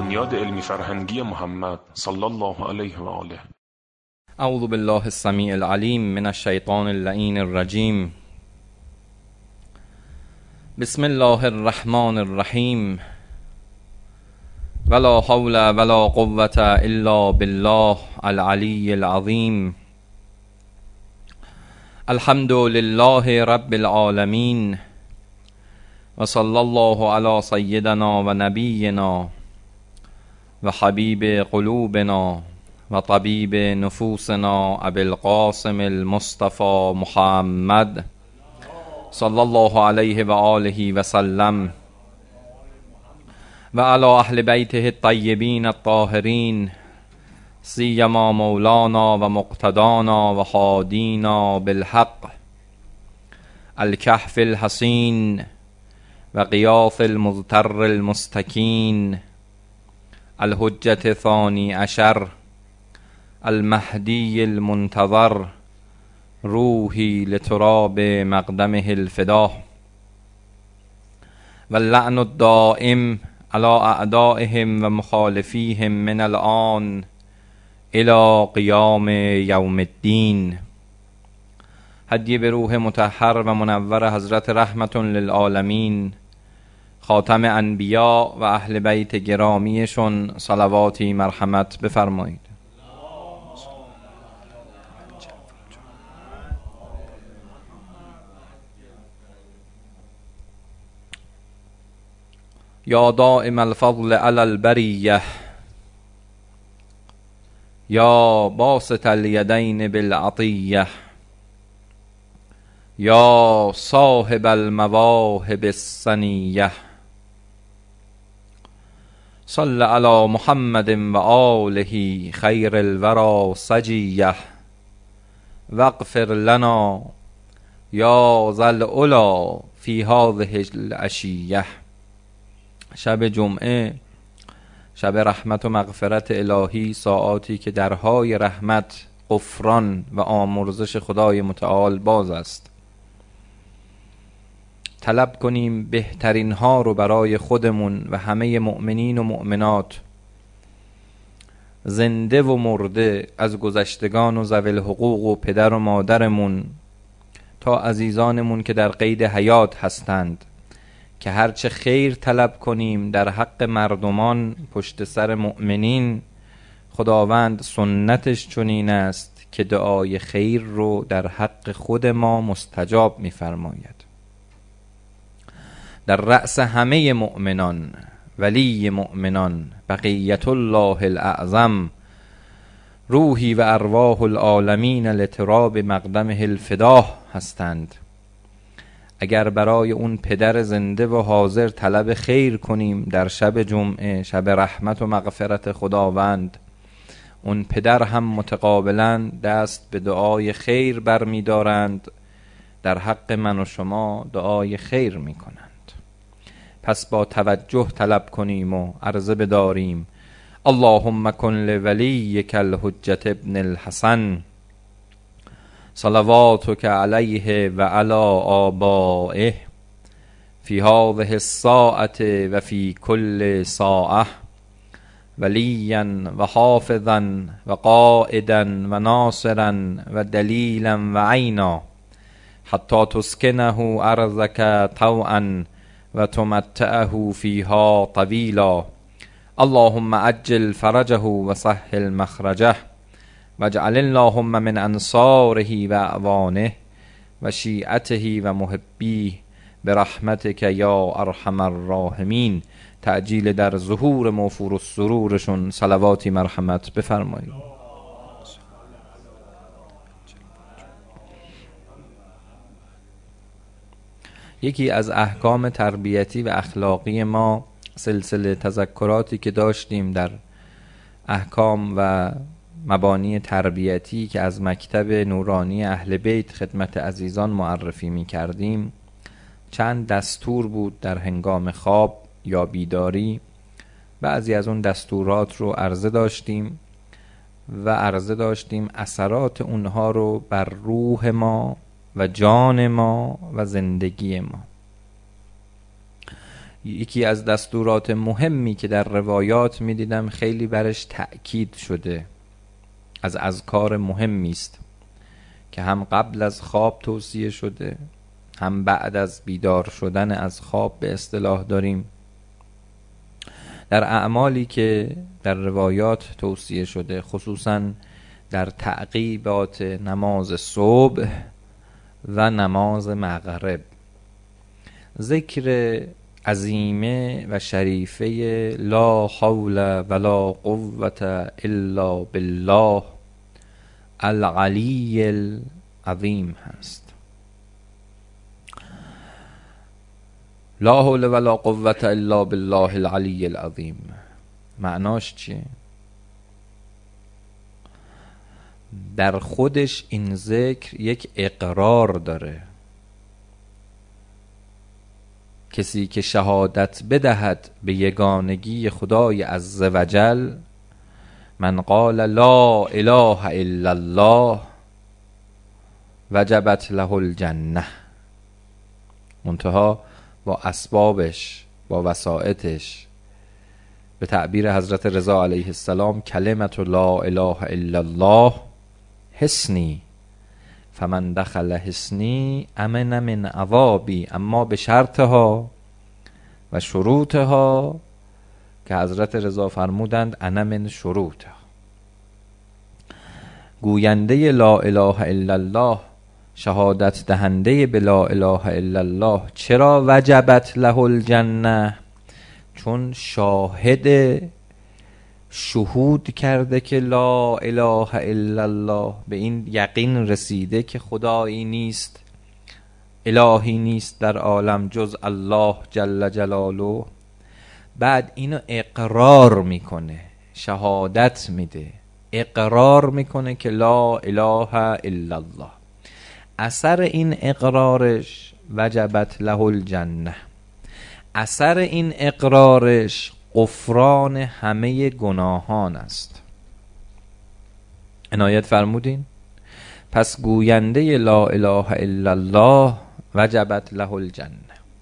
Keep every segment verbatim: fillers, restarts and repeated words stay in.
بنیاد علمی فرهنگی محمد صلی الله علیه و آله. اعوذ بالله السمیع العلیم من الشیطان اللعین الرجیم. بسم الله الرحمن الرحیم. ولا حول ولا قوة الا بالله العلی العظیم. الحمد لله رب العالمین و صلی الله علی سیدنا و نبینا و حبیب قلوبنا و طبیب نفوسنا ابی القاسم المصطفى محمد صلی الله علیه و آله و سلم و علی اهل بیته الطیبین الطاهرین سیما مولانا و مقتدانا و حادینا بالحق الکهف الحصین و غیاث المضطر المستکین الحجة ثانی عشر المهدی المنتظر روحی لتراب مقدمه الفدا و اللعن الدائم على اعدائهم و مخالفیهم من الآن الى قیام یوم الدین. هدیه به روح مطهر و منور حضرت رحمت للعالمین خاتم انبیا و اهل بیت گرامیشون صلواتی مرحمت بفرمایید. یا دائم الفضل علی البریه یا باسط الیدین بالعطیه یا صاحب المواهب السنیه صل علی محمد و آله خیر الورى سجیه واغفر لنا یا ذا العلا فی هذه العشیه. شب جمعه، شب رحمت و مغفرت الهی، ساعاتی که درهای رحمت، غفران و آمرزش خدای متعال باز است. طلب کنیم بهترین ها رو برای خودمون و همه مؤمنین و مؤمنات، زنده و مرده، از گذشتگان و ذوی الحقوق و پدر و مادرمون تا عزیزانمون که در قید حیات هستند، که هرچه خیر طلب کنیم در حق مردمان پشت سر مؤمنین، خداوند سنتش چنین است که دعای خیر رو در حق خود ما مستجاب می‌فرماید. در رأس همه مؤمنان، ولی مؤمنان، بقیت الله الاعظم، روحی و ارواح العالمین لتراب مقدمه الفدا هستند. اگر برای اون پدر زنده و حاضر طلب خیر کنیم در شب جمعه، شب رحمت و مغفرت خداوند، اون پدر هم متقابلا دست به دعای خیر برمی دارند، در حق من و شما دعای خیر می کنند. پس با توجه طلب کنیم و عرضه بداریم: اللهم کن لولیک الحجة ابن الحسن صلواتک علیه و علی آبائه فی هذه الساعة و فی کل ساعة ولیا و حافظا و قائدا و ناصرا و دلیلا و عینا حتی تسکنه ارضک طوعا و تمتعه فیها طویلا. اللهم عجل فرجه و سهل مخرجه واجعل اللهم من انصاره و اعوانه و شیعته و محبیه برحمتک یا ارحم الراحمین. تعجیل در ظهور موفور السرورشون صلواتی مرحمت بفرمایید. یکی از احکام تربیتی و اخلاقی ما، سلسله تذکراتی که داشتیم در احکام و مبانی تربیتی که از مکتب نورانی اهل بیت خدمت عزیزان معرفی می کردیم، چند دستور بود در هنگام خواب یا بیداری. بعضی از اون دستورات رو عرضه داشتیم و عرضه داشتیم اثرات اونها رو بر روح ما و جان ما و زندگی ما. یکی از دستورات مهمی که در روایات میدیدم خیلی برش تأکید شده، از اذکار مهمی است که هم قبل از خواب توصیه شده هم بعد از بیدار شدن از خواب به اصطلاح داریم. در اعمالی که در روایات توصیه شده، خصوصا در تعقیبات نماز صبح و نماز مغرب، ذکر عظیمه و شریفه لا حول ولا قوة الا بالله العلی العظیم هست. لا حول ولا قوة الا بالله العلی العظیم معناش چیه؟ در خودش این ذکر یک اقرار داره. کسی که شهادت بدهد به یگانگی خدای عزوجل، من قال لا اله الا الله وجبت له الجنه، منتها با اسبابش، با وسائطش، به تعبیر حضرت رضا علیه السلام کلمت لا اله الا الله حصنی فمن دخل حصنی امن من عذابی، اما به شرطها و شروطها که حضرت رضا فرمودند انا من شروطها. گوینده لا اله الا الله، شهادت دهنده به لا اله الا الله، چرا وجبت له الجنه؟ چون شاهد شهود کرده که لا اله الا الله، به این یقین رسیده که خدایی نیست، الهی نیست در عالم جز الله جل جلاله. بعد اینو اقرار میکنه، شهادت میده، اقرار میکنه که لا اله الا الله. اثر این اقرارش وجبت له الجنه، اثر این اقرارش غفران همه گناهان است. عنایت فرمودین؟ پس گوینده لا اله الا الله وجبت له الجنه.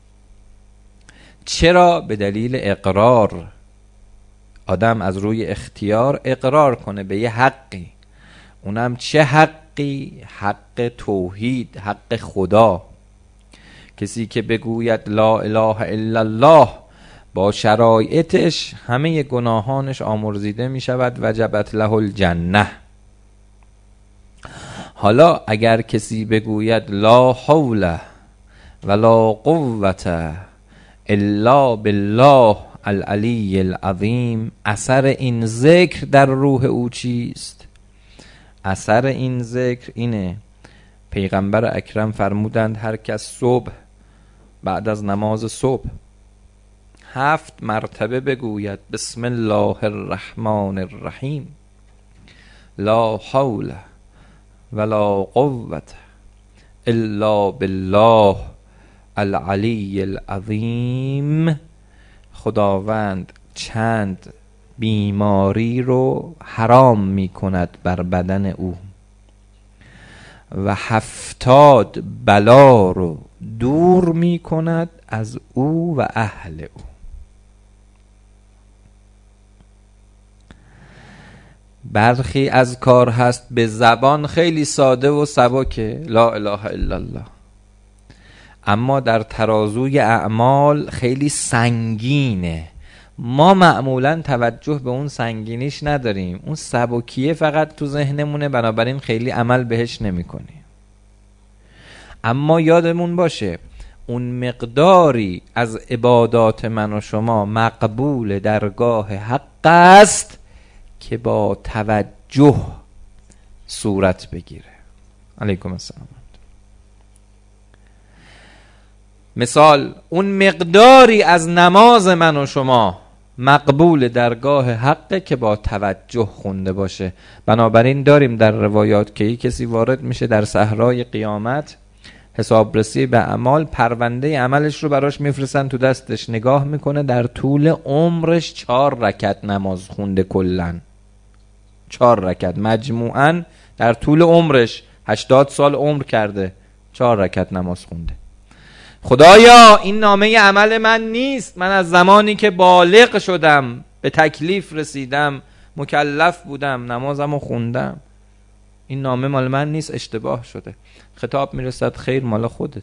چرا؟ به دلیل اقرار. آدم از روی اختیار اقرار کنه به یه حقی، اونم چه حقی؟ حق توحید، حق خدا. کسی که بگوید لا اله الا الله با شرایطش، همه گناهانش آمرزیده می شود، وجبت له الجنه. حالا اگر کسی بگوید لا حول ولا قوة الا بالله العلی العظیم، اثر این ذکر در روح او چیست؟ اثر این ذکر اینه، پیغمبر اکرم فرمودند هر کس صبح بعد از نماز صبح هفت مرتبه بگوید بسم الله الرحمن الرحیم، لا حول ولا قوة الا بالله العلی العظیم، خداوند چند بیماری رو حرام می کند بر بدن او و هفتاد بلا رو دور می کند از او و اهل او. برخی از کار هست به زبان خیلی ساده و سبکه، لا اله الا الله، اما در ترازوی اعمال خیلی سنگینه. ما معمولا توجه به اون سنگینیش نداریم، اون سبکیه فقط تو ذهنمونه، بنابراین خیلی عمل بهش نمی کنیم. اما یادمون باشه اون مقداری از عبادات من و شما مقبول درگاه حق است که با توجه صورت بگیره. علیکم السلام. مثال، اون مقداری از نماز من و شما مقبول درگاه حقه که با توجه خونده باشه. بنابراین داریم در روایات که کسی وارد میشه در صحرای قیامت، حسابرسی به اعمال، پرونده عملش رو براش میفرستن تو دستش، نگاه میکنه در طول عمرش چهار رکعت نماز خونده، کلن چهار رکعت مجموعاً در طول عمرش، هشتاد سال عمر کرده، چهار رکعت نماز خونده. خدایا این نامه عمل من نیست، من از زمانی که بالغ شدم، به تکلیف رسیدم، مکلف بودم، نمازمو خوندم، این نامه مال من نیست، اشتباه شده. خطاب میرسد خیر مال خودت.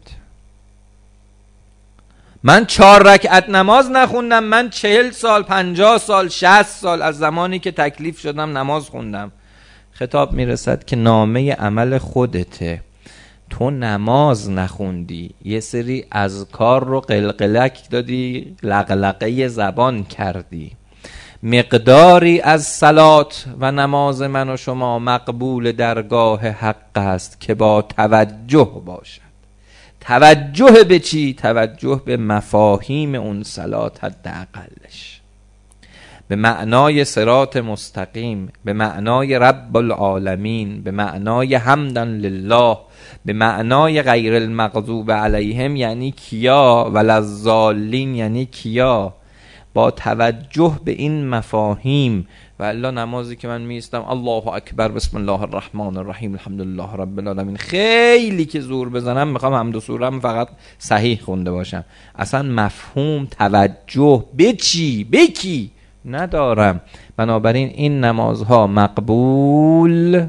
من چهار رکعت نماز نخوندم، من چهل سال، پنجاه سال، شصت سال از زمانی که تکلیف شدم نماز خوندم. خطاب میرسد که نامه عمل خودته، تو نماز نخوندی، یه سری اذکار رو قلقلک دادی، لقلقه زبان کردی. مقداری از صلات و نماز من و شما مقبول درگاه حق است که با توجه باشد. توجه به چی؟ توجه به مفاهیم اون صلات، حداقلش به معنای صراط مستقیم، به معنای رب العالمین، به معنای حمدا لله، به معنای غیر المغضوب علیهم یعنی کیا، وللضالین یعنی کیا. با توجه به این مفاهیم و الا نمازی که من میستم الله اکبر بسم الله الرحمن الرحیم الحمدلله رب العالمین، خیلی که زور بزنم میخوام حمد و سورم فقط صحیح خونده باشم، اصلا مفهوم توجه به چی به کی ندارم. بنابراین این نمازها مقبول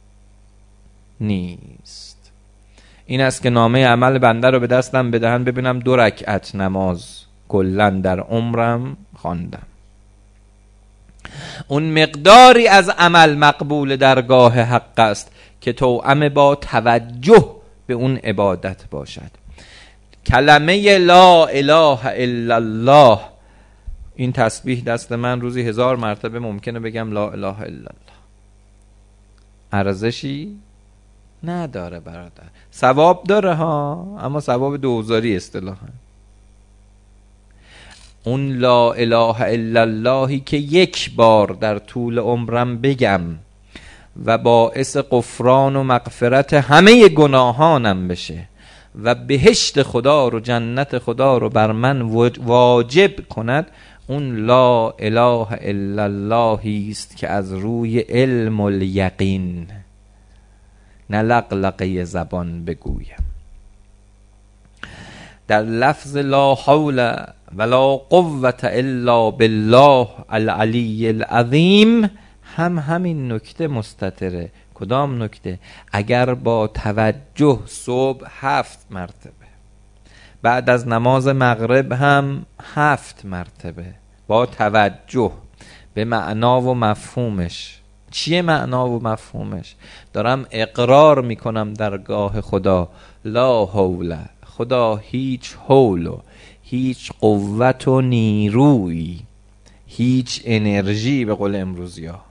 نیست. این است که نامه عمل بنده رو به دستم بدهن ببینم دو رکعت نماز کلا در عمرم خواندم. اون مقداری از عمل مقبول درگاه حق است که توأم با توجه به اون عبادت باشد. کلمه لا اله الا الله، این تسبیح دست من روزی هزار مرتبه ممکنه بگم لا اله الا الله، ارزشی نداره برادر. ثواب داره ها، اما ثواب دوزاری اصطلاحاً. اون لا اله الا اللهی که یک بار در طول عمرم بگم و باعث غفران و مغفرت همه گناهانم بشه و بهشت خدا رو، جنت خدا رو بر من واجب کند، اون لا اله الا اللهی است که از روی علم الیقین نه لقلقه زبان بگویم. در لفظ لا حول ولا قوة الا بالله العلی العظیم هم همین نکته مستتره. کدام نکته؟ اگر با توجه صبح هفت مرتبه، بعد از نماز مغرب هم هفت مرتبه، با توجه به معنا و مفهومش. چیه معنا و مفهومش؟ دارم اقرار میکنم درگاه خدا لا حول، خدا هیچ حول و هیچ قوت و نیروی، هیچ انرژی به قول امروزی ها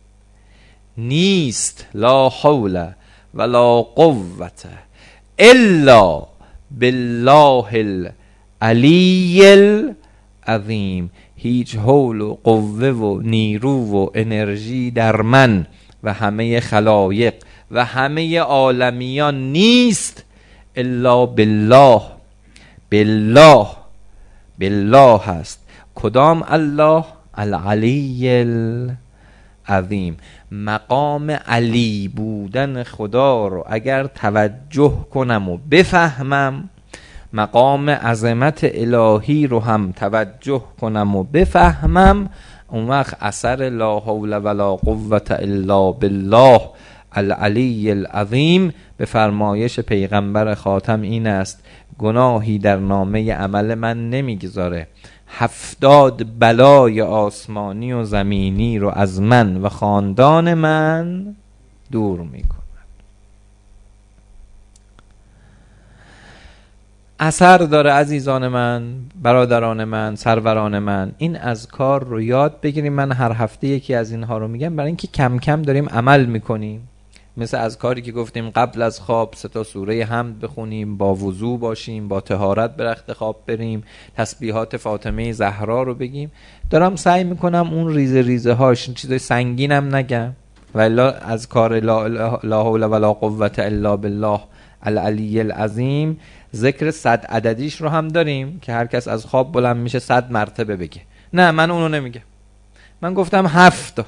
نیست، لا حول ولا قوت الا بالله العلی العظیم. هیچ حول و قوه و نیرو و انرژی در من و همه خلایق و همه عالمیان نیست الا بالله. بالله بالله هست. کدام الله؟ العلی العظیم. مقام علی بودن خدا رو اگر توجه کنم و بفهمم، مقام عظمت الهی رو هم توجه کنم و بفهمم، اون وقت اثر لا حول ولا قوة الا بالله العلی العظیم به فرمایش پیغمبر خاتم این است: گناهی در نامه عمل من نمیگذاره، هفتاد بلای آسمانی و زمینی رو از من و خاندان من دور میکند. اثر داره عزیزان من، برادران من، سروران من. این اذکار رو یاد بگیریم. من هر هفته یکی از اینها رو میگم برای اینکه کم کم داریم عمل میکنیم. مثل اذکاری که گفتیم قبل از خواب سه تا سوره حمد بخونیم، با وضو باشیم، با طهارت به رخت خواب بریم، تسبیحات فاطمه زهرا رو بگیم. دارم سعی میکنم اون ریزه ریزه هاش چیزای سنگینم نگم، والا اذکار لا, لا حول ولا قوة الا بالله العلی العظیم ذکر صد عددیش رو هم داریم که هر کس از خواب بلند میشه صد مرتبه بگه. نه، من اونو نمیگم، من گفتم هفت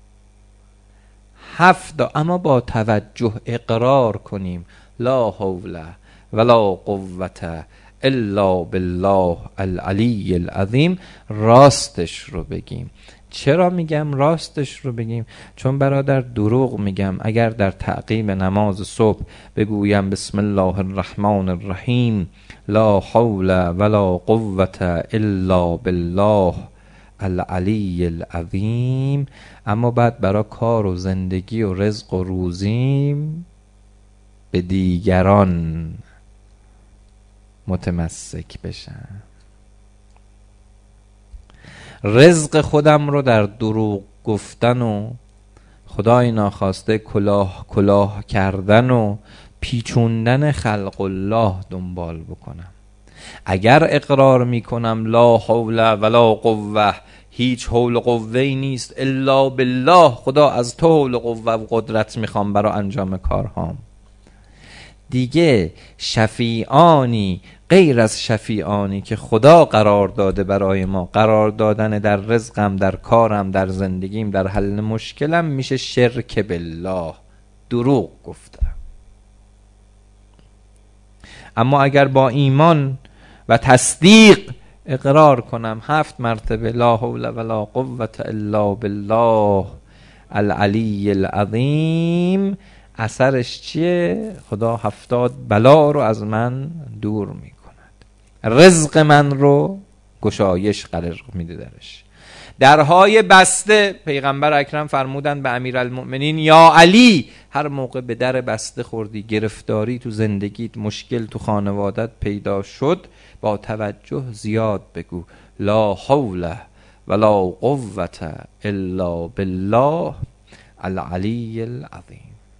هفت اما با توجه اقرار کنیم لا حول ولا قوة الا بالله العلی العظیم، راستش رو بگیم. چرا میگم راستش رو بگیم؟ چون برادر دروغ میگم اگر در تعقیب نماز صبح بگویم بسم الله الرحمن الرحیم لا حول ولا قوة الا بالله العلی العظیم، اما بعد برای کار و زندگی و رزق و روزیم به دیگران متمسک بشم، رزق خودم رو در دروغ گفتن و خدای ناخواسته کلاه کلاه کردن و پیچوندن خلق الله دنبال بکنم. اگر اقرار میکنم لا حول ولا قوه، هیچ حول و قوه‌ای نیست الا بالله، خدا از تو حول و قوه و قدرت میخوام برای انجام کارهام، دیگه شفیعانی غیر از شفیعانی که خدا قرار داده برای ما، قرار دادن در رزقم، در کارم، در زندگیم، در حل مشکلم، میشه شرک بالله، دروغ گفتم. اما اگر با ایمان و تصدیق اقرار کنم هفت مرتبه لا حول ولا قوة الا بالله العلی العظیم، اثرش چیه؟ خدا هفتاد بلا رو از من دور می کند، رزق من رو گشایش قرار میده درش. درهای بسته، پیغمبر اکرم فرمودن به امیرالمؤمنین یا علی، هر موقع به در بسته خوردی، گرفتاری تو زندگیت، مشکل تو خانوادت پیدا شد، با توجه زیاد بگو لا حول ولا قوة الا بالله العلی العظیم.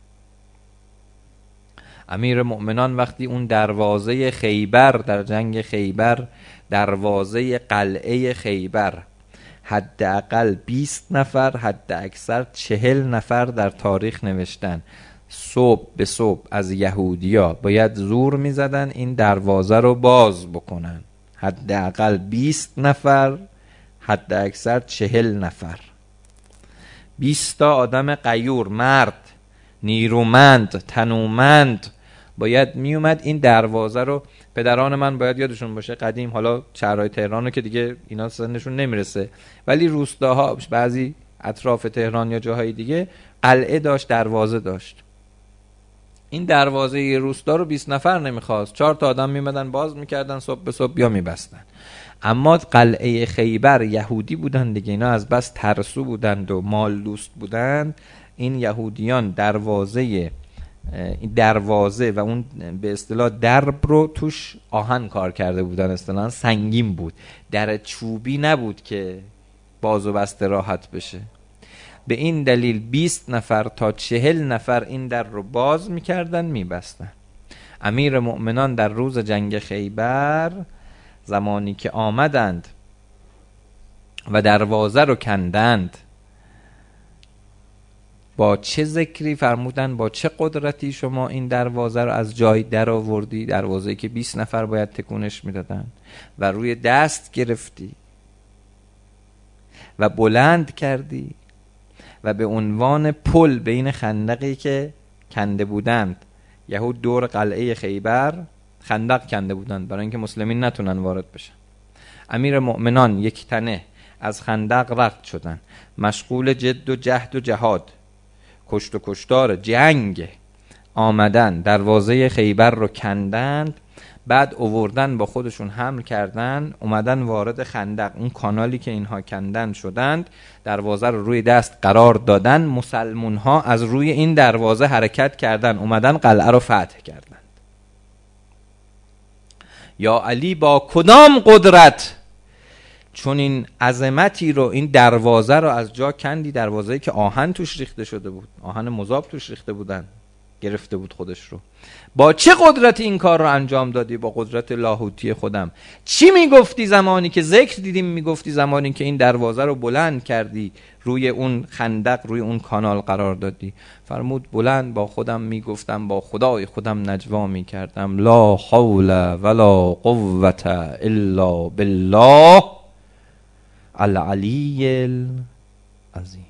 امیر مؤمنان وقتی اون دروازه خیبر، در جنگ خیبر، دروازه قلعه خیبر، حداقل بیست نفر، حد اکثر چهل نفر در تاریخ نوشتن، صبح به صبح از یهودیا باید زور می زدن این دروازه رو باز بکنن، حداقل بیست نفر، حد اکثر چهل نفر، بیست تا آدم غیور، مرد نیرومند تنومند باید می اومد این دروازه رو. پدران من باید یادشون باشه قدیم، حالا شهرهای تهران رو که دیگه اینا سنشون نمیرسه، ولی روستاها، بعضی اطراف تهران یا جاهای دیگه قلعه داشت، دروازه داشت. این دروازه ی روستا رو بیست نفر نمیخواست، چهار تا آدم میمدن باز میکردن، صبح به صبح یا میبستن. اما قلعه خیبر یهودی بودن دیگه، اینا از بس ترسو بودند و مال دوست بودند. این یهودیان دروازه دروازه و اون به اصطلاح درب رو توش آهن کار کرده بودن، اصطلاحاً سنگین بود، در چوبی نبود که باز و بسته راحت بشه. به این دلیل بیست نفر تا چهل نفر این در رو باز میکردن میبستن. امیر مؤمنان در روز جنگ خیبر زمانی که آمدند و دروازه رو کندند، با چه ذکری فرمودن، با چه قدرتی شما این دروازه رو از جای در آوردی، دروازه‌ای که بیست نفر باید تکونش میدادن، و روی دست گرفتی و بلند کردی و به عنوان پل بین خندقی که کنده بودند، یهود دور قلعه خیبر خندق کنده بودند برای اینکه مسلمین نتونن وارد بشن. امیر مؤمنان یک تنه از خندق رد شدن، مشغول جد و جهد و جهاد، کشت و کشتار جنگ آمدن، دروازه خیبر رو کندند، بعد اووردن با خودشون حمل کردن، اومدن وارد خندق، اون کانالی که اینها کندن شدند، دروازه رو روی دست قرار دادن، مسلمون ها از روی این دروازه حرکت کردن، اومدن قلعه رو فتح کردند. یا علی با کدام قدرت چون این عظمتی رو، این دروازه رو از جا کندی، دروازه‌ای که آهن توش ریخته شده بود، آهن مذاب توش ریخته بودن، گرفته بود خودش رو، با چه قدرتی این کار رو انجام دادی؟ با قدرت لاهوتی خودم. چی میگفتی زمانی که ذکر دیدیم؟ میگفتی زمانی که این دروازه رو بلند کردی، روی اون خندق، روی اون کانال قرار دادی؟ فرمود بلند با خودم میگفتم، با خدای خودم نجوا میکردم لا حول ولا قوة الا بالله العلی العظیم.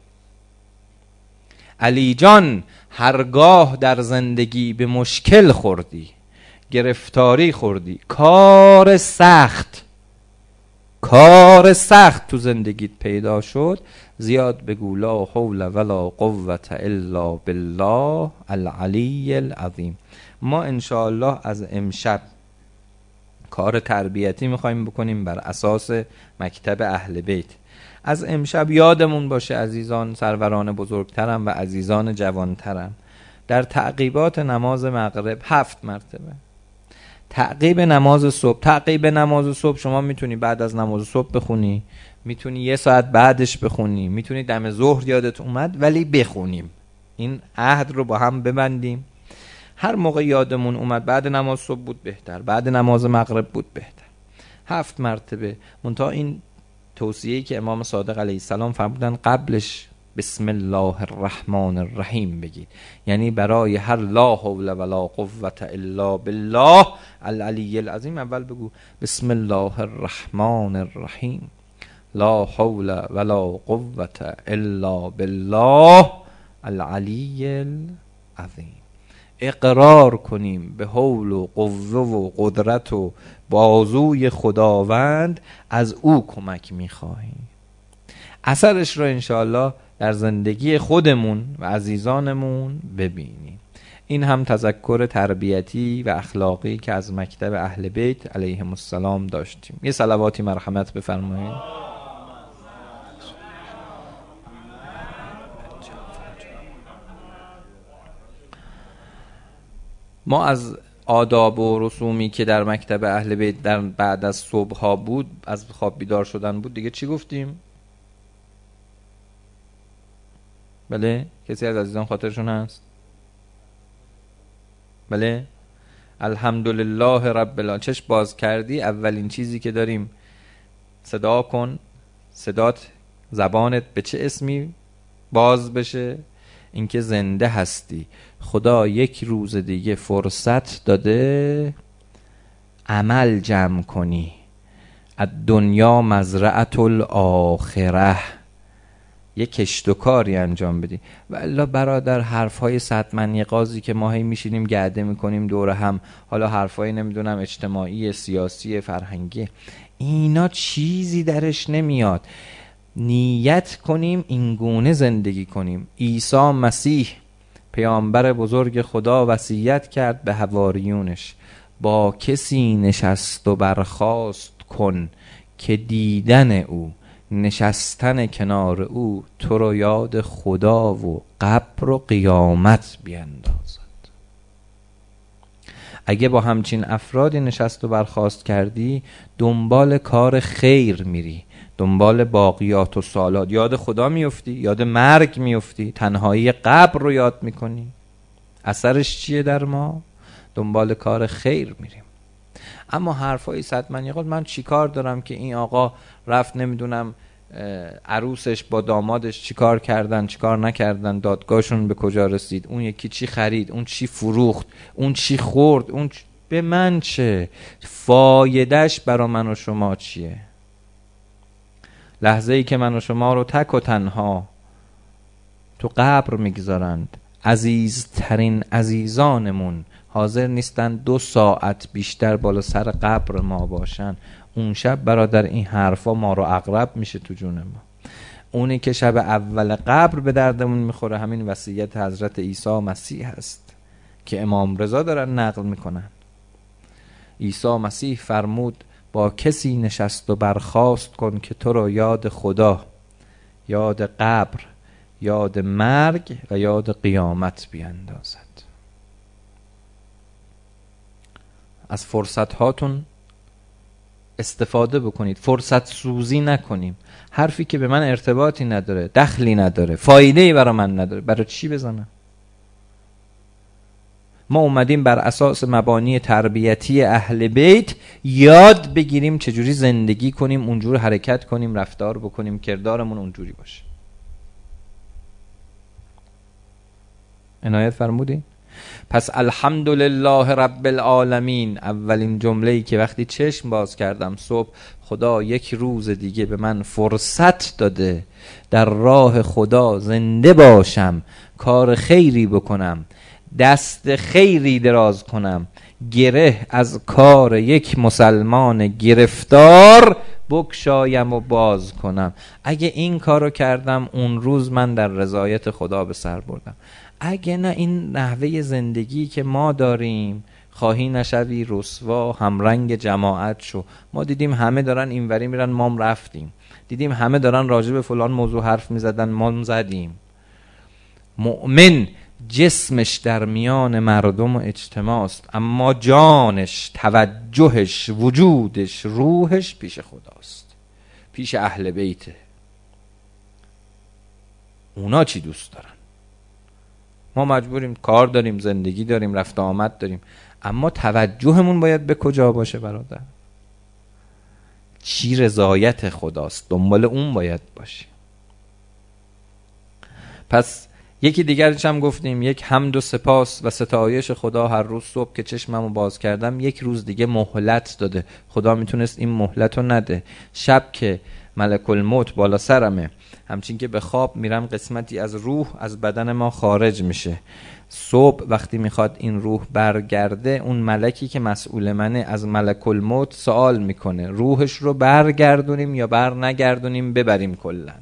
علی جان هرگاه در زندگی به مشکل خوردی گرفتاری خوردی، کار سخت کار سخت تو زندگیت پیدا شد، زیاد بگو لا حول ولا قوة الا بالله العلی العظیم. ما انشاءالله از امشب کار تربیتی میخوایم بکنیم بر اساس مکتب اهل بیت. از امشب یادمون باشه عزیزان سروران بزرگترم و عزیزان جوانترم، در تعقیبات نماز مغرب هفت مرتبه تعقیب نماز صبح. تعقیب نماز صبح شما میتونی بعد از نماز صبح بخونی، میتونی یه ساعت بعدش بخونی، میتونی دم ظهر یادت اومد ولی بخونیم. این عهد رو با هم ببندیم. هر موقع یادمون اومد بعد نماز صبح بود بهتر، بعد نماز مغرب بود بهتر. هفت مرتبه. منتها این توصیه‌ای که امام صادق علیه السلام فرمودن قبلش بسم الله الرحمن الرحیم بگید، یعنی برای هر لا حول ولا قوة الا بالله العلی العظیم اول بگو بسم الله الرحمن الرحیم لا حول ولا قوة الا بالله العلی العظیم. اقرار کنیم به حول و قوه و قدرت و بازوی خداوند، از او کمک میخواهیم. اثرش رو انشاءالله در زندگی خودمون و عزیزانمون ببینیم. این هم تذکر تربیتی و اخلاقی که از مکتب اهل بیت علیهم السلام داشتیم. یه صلواتی مرحمت بفرمایید. ما از آداب و رسومی که در مکتب اهل بیت در بعد از صبح ها بود، از خواب بیدار شدن بود، دیگه چی گفتیم؟ بله؟ کسی از عزیزان خاطرشون هست؟ بله؟ الحمدلله رب العالمین. چشم باز کردی اولین چیزی که داریم صدا کن، صدات زبانت به چه اسمی باز بشه؟ اینکه زنده هستی، خدا یک روز دیگه فرصت داده عمل جمع کنی. الدنیا مزرعة الاخره، یک کشت و کاری انجام بدی. و الا برادر حرفای صد منی قاضی که ما هی میشینیم گرده میکنیم دور هم، حالا حرفای نمیدونم اجتماعی، سیاسی، فرهنگی، اینا چیزی درش نمیاد. نیت کنیم اینگونه زندگی کنیم. عیسی مسیح پیامبر بزرگ خدا وصیت کرد به حواریونش با کسی نشست و برخاست کن که دیدن او، نشستن کنار او تو رو یاد خدا و قبر و قیامت بیندازد. اگه با همچین افرادی نشست و برخاست کردی، دنبال کار خیر میری، دنبال باقیات و سالات، یاد خدا میفتی، یاد مرگ میفتی، تنهایی قبر رو یاد میکنی. اثرش چیه در ما؟ دنبال کار خیر میریم. اما حرفای صد من یقول من چی کار دارم که این آقا رفت نمیدونم عروسش با دامادش چی کار کردن چی کار نکردن، دادگاهشون به کجا رسید، اون یکی چی خرید، اون چی فروخت، اون چی خورد، اون چ... به من چه؟ فایدهش برا من و شما چیه؟ لحظه ای که من و شما رو تک و تنها تو قبر میگذارند، عزیزترین عزیزانمون حاضر نیستن دو ساعت بیشتر بالا سر قبر ما باشن، اون شب برادر این حرفا ما رو اقرب میشه تو جون ما. اونی که شب اول قبر به دردمون میخوره همین وصیت حضرت عیسی مسیح هست که امام رضا دارن نقل میکنن. عیسی مسیح فرمود با کسی نشست و برخاست کن که تو رو یاد خدا، یاد قبر، یاد مرگ و یاد قیامت بیندازد. از فرصت هاتون استفاده بکنید، فرصت سوزی نکنیم. حرفی که به من ارتباطی نداره، دخلی نداره، فایده‌ای برای من نداره، برای چی بزنم؟ ما اومدیم بر اساس مبانی تربیتی اهل بیت یاد بگیریم چجوری زندگی کنیم، اونجور حرکت کنیم، رفتار بکنیم، کردارمون اونجوری باشه. عنایت فرمودین؟ پس الحمدلله رب العالمین، اولین جمله‌ای که وقتی چشم باز کردم صبح، خدا یک روز دیگه به من فرصت داده در راه خدا زنده باشم، کار خیری بکنم، دست خیری دراز کنم، گره از کار یک مسلمان گرفتار بگشایم و باز کنم. اگه این کارو کردم اون روز من در رضایت خدا به سر بردم. اگه نه، این نحوه زندگی که ما داریم، خواهی نشوی رسوا همرنگ جماعت شو. ما دیدیم همه دارن اینوری میرن، ما رفتیم. دیدیم همه دارن راجع به فلان موضوع حرف میزدن، ما زدیم. مؤمن جسمش در میان مردم و اجتماع است، اما جانش، توجهش، وجودش، روحش پیش خداست، پیش اهل بیته. اونا چی دوست دارن؟ ما مجبوریم، کار داریم، زندگی داریم، رفت آمد داریم، اما توجهمون باید به کجا باشه برادر؟ چی رضایت خداست، دنبال اون باید باشه. پس یکی دیگرش هم گفتیم، یک حمد و سپاس و ستایش خدا هر روز صبح که چشممو باز کردم یک روز دیگه مهلت داده. خدا میتونست این مهلت رو نده. شب که ملک الموت بالا سرمه، همچین که به خواب میرم قسمتی از روح از بدن ما خارج میشه. صبح وقتی میخواد این روح برگرده، اون ملکی که مسئول منه از ملک الموت سوال میکنه روحش رو برگردونیم یا بر نگردونیم ببریم کلن.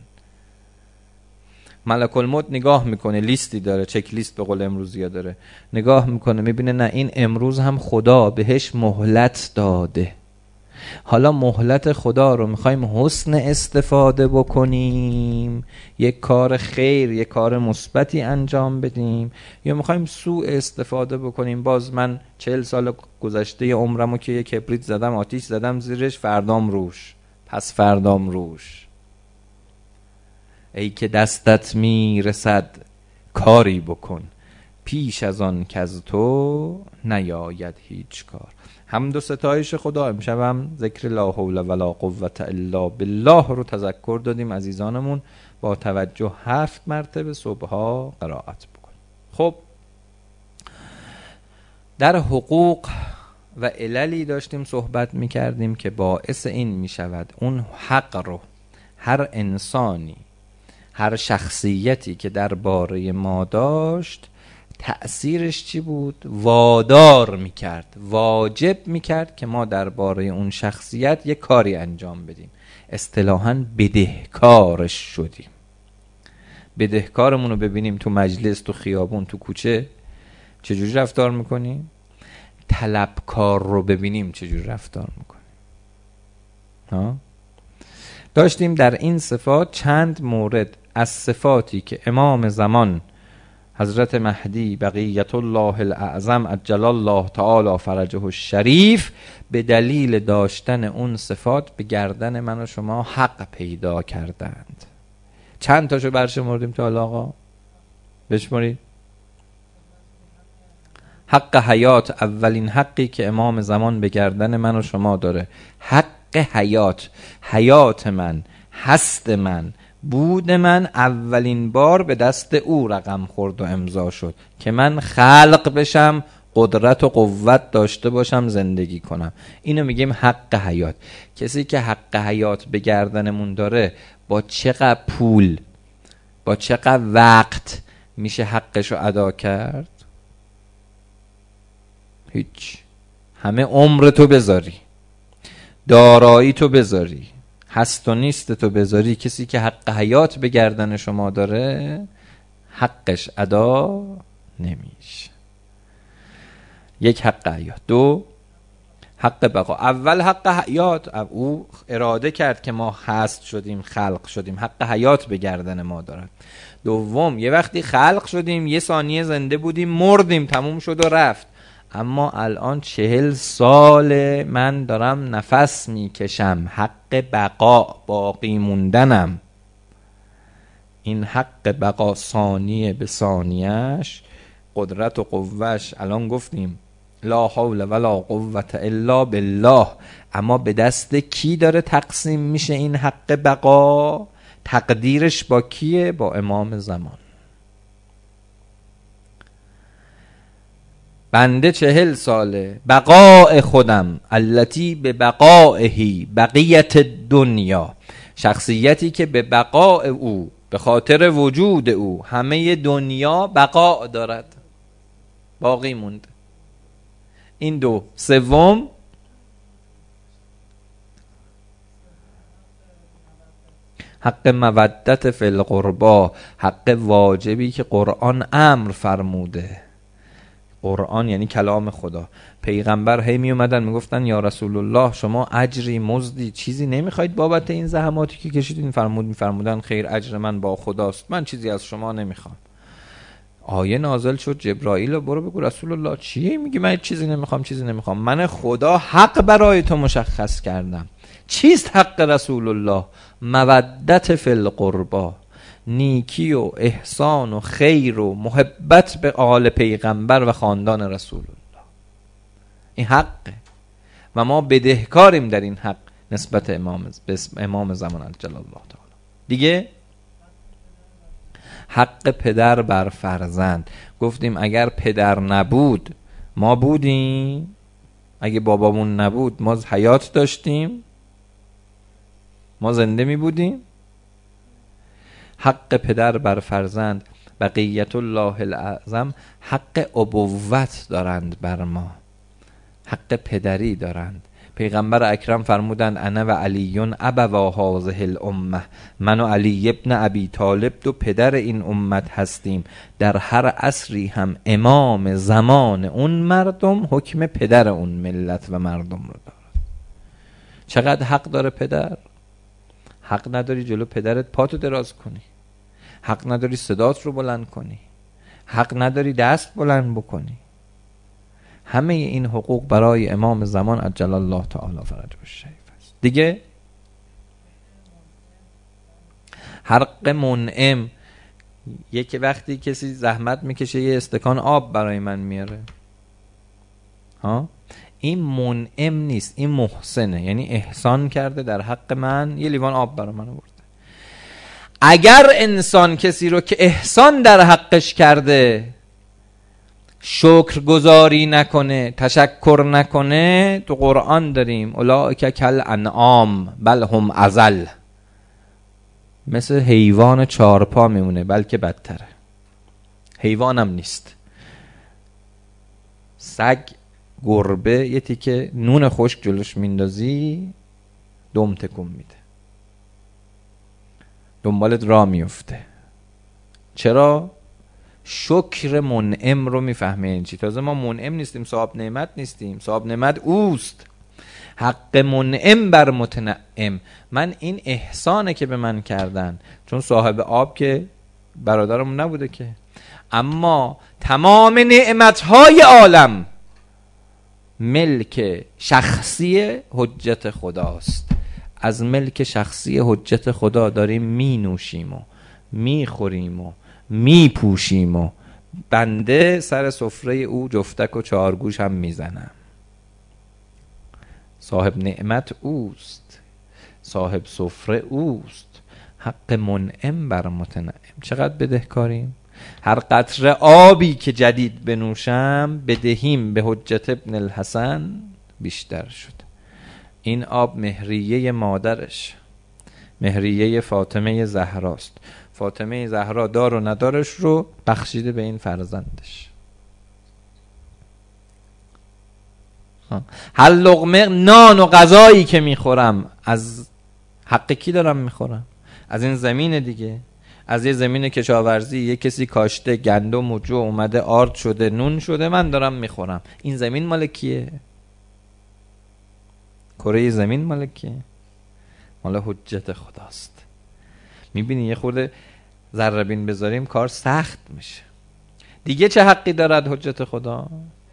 ملک الموت نگاه میکنه، لیستی داره، چک لیست به قول امروزی ها داره، نگاه میکنه میبینه نه، این امروز هم خدا بهش مهلت داده. حالا مهلت خدا رو میخوایم حسن استفاده بکنیم، یک کار خیر، یک کار مثبتی انجام بدیم، یا میخوایم سوء استفاده بکنیم؟ باز من چهل سال گذشته عمرمو که یک کبریت زدم، آتیش زدم زیرش، فردام روش، پس فردام روش. ای که دستت میرسد کاری بکن، پیش از آن که از تو نیاید هیچ کار. حمد و ستایش خدا. امشب هم ذکر لا حول ولا قوة الا بالله رو تذکر دادیم عزیزانمون. با توجه هفت مرتبه صبحها قرائت بکن. خب در حقوق و عللی داشتیم صحبت میکردیم که باعث این میشود اون حق رو هر انسانی، هر شخصیتی که درباره ما داشت تأثیرش چی بود؟ وادار میکرد، واجب میکرد که ما درباره اون شخصیت یک کاری انجام بدیم. اصطلاحاً بدهکارش شدیم. بدهکارمون رو ببینیم تو مجلس، تو خیابون، تو کوچه چجوری رفتار میکنیم؟ طلبکار رو ببینیم چجوری رفتار میکنیم؟ ها؟ داشتیم در این صفات چند مورد از صفاتی که امام زمان حضرت مهدی بقیت الله الاعظم عجل الله تعالی فرجه الشریف به دلیل داشتن اون صفات به گردن من و شما حق پیدا کردند. چند تاشو برشمردیم تا حالا آقا؟ بشمارید. حق حیات، اولین حقی که امام زمان به گردن من و شما داره، حق حیات. حیات من، هست من، بود من اولین بار به دست او رقم خورد و امضا شد که من خلق بشم، قدرت و قوت داشته باشم، زندگی کنم. اینو میگیم حق حیات. کسی که حق حیات به گردنمون داره با چقدر پول، با چقدر وقت میشه حقشو ادا کرد؟ هیچ. همه عمر تو بذاری، دارایی تو بذاری، هست و نیست تو بذاری، کسی که حق حیات به گردن شما داره حقش ادا نمیشه. یک حق حیات. دو حق بقا. اول حق حیات، او اراده کرد که ما هست شدیم، خلق شدیم، حق حیات به گردن ما دارد. دوم یه وقتی خلق شدیم، یه ثانیه زنده بودیم، مردیم، تموم شد و رفت. اما الان چهل سال من دارم نفس میکشم، حق بقا، باقی موندنم. این حق بقا ثانیه به ثانیهش، قدرت و قوهش الان گفتیم لا حول ولا قوة الا بالله. اما به دست کی داره تقسیم میشه این حق بقا؟ تقدیرش با کیه؟ با امام زمان. بنده چهل ساله بقاء خودم، التی به بقائهی بقیت دنیا، شخصیتی که به بقاء او، به خاطر وجود او همه دنیا بقاء دارد، باقی مونده. این دو. سوم حق مودت فی القربا، حق واجبی که قرآن امر فرموده. قرآن یعنی کلام خدا. پیغمبر هی می اومدن میگفتن یا رسول الله شما اجری مزدی چیزی نمیخواید بابت این زحماتی که کشیدین؟ فرمود میفرمودن خیر، اجر من با خداست، من چیزی از شما نمیخوام. آیه نازل شد، جبرائیل برو بگو رسول الله چیه میگی من چیزی نمیخوام چیزی نمیخوام؟ من خدا حق برای تو مشخص کردم. چیست حق رسول الله؟ مودت فی القربا، نیکی و احسان و خیر و محبت به آل پیغمبر و خاندان رسول الله. این حقه و ما بدهکاریم در این حق نسبت امام امام زمان عجل الله تعالی. دیگه حق پدر بر فرزند. گفتیم اگر پدر نبود ما بودیم؟ اگه بابامون نبود ما حیات داشتیم؟ ما زنده می بودیم؟ حق پدر بر فرزند، بقیت الله الاعظم، حق ابوت دارند بر ما، حق پدری دارند. پیغمبر اکرم فرمودند انا و علیون ابوا هذه الامه، من و علی ابن ابی طالب دو پدر این امت هستیم. در هر عصری هم امام زمان اون مردم حکم پدر اون ملت و مردم رو دارد. چقدر حق داره پدر؟ حق نداری جلو پدرت پاتو دراز کنی، حق نداری صدات رو بلند کنی، حق نداری دست بلند بکنی. همه این حقوق برای امام زمان عجل الله تعالی فرجه الشریف است. دیگه حق منعم، یک وقتی کسی زحمت میکشه یه استکان آب برای من میاره، ها، این منعم نیست، این محسنه، یعنی احسان کرده در حق من، یه لیوان آب برای من آورده. اگر انسان کسی رو که احسان در حقش کرده شکر گزاری نکنه، تشکر نکنه، تو قرآن داریم اولئک کالانعام بل هم اضل، مثل حیوان چارپا میمونه، بلکه بدتره. حیوانم نیست، سگ، گربه، یه تیکه نون خشک جلوش میندازی دم تکون میده، دنبالت راه میفته. چرا؟ شکر منعم رو میفهمه این چی. تازه ما منعم نیستیم، صاحب نعمت نیستیم، صاحب نعمت اوست. حق منعم بر متنعم، من این احسانه که به من کردن، چون صاحب آب که برادرمون نبوده که، اما تمام نعمتهای عالم ملک شخصی حجت خداست. از ملک شخصی حجت خدا داریم می نوشیم و می خوریم و می پوشیم و بنده سر سفره او جفتک و چارگوش هم می زنم. صاحب نعمت اوست، صاحب سفره اوست. حق منعم بر متنعم. چقدر بدهکاریم؟ هر قطره آبی که جدید بنوشم بدهیم به حجت ابن الحسن بیشتر شد. این آب مهریه مادرش، مهریه فاطمه زهراست. فاطمه زهرا دار و ندارش رو بخشیده به این فرزندش. هر لقمه نان و غذایی که میخورم از حق کی دارم میخورم؟ از این زمین دیگه، از یه زمین کشاورزی یه کسی کاشته گندم و جو اومده آرد شده نون شده من دارم میخورم. این زمین مال کیه؟ کره زمین مال کیه؟ مال حجت خداست. میبینی یه خورده ذره بین بذاریم کار سخت میشه. دیگه چه حقی دارد حجت خدا؟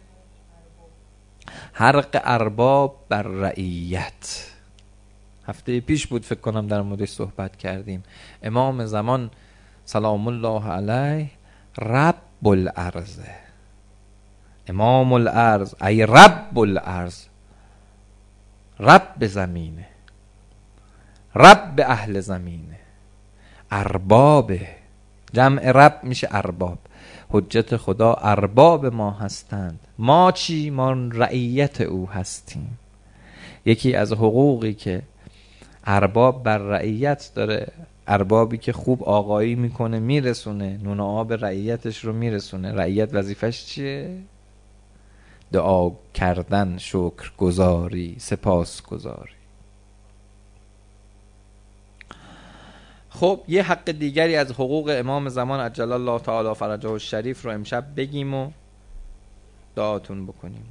حق ارباب بر رعیت. هفته پیش بود فکر کنم در موردش صحبت کردیم. امام زمان سلام الله علیه رب الارض، امام الارض ای رب الارض، رب زمینه، رب اهل زمینه، ارباب، جمع رب میشه ارباب. حجت خدا ارباب ما هستند. ما چی؟ ما رعیت او هستیم. یکی از حقوقی که ارباب بر رعیت داره، اربابی که خوب آقایی میکنه میرسونه نون و آب رعیتش رو میرسونه. رعیت وظیفش چیه؟ دعا کردن شکر گزاری، سپاس گزاری. خب یه حق دیگری از حقوق امام زمان عجل الله تعالی فرجه الشریف رو امشب بگیم و دعاتون بکنیم.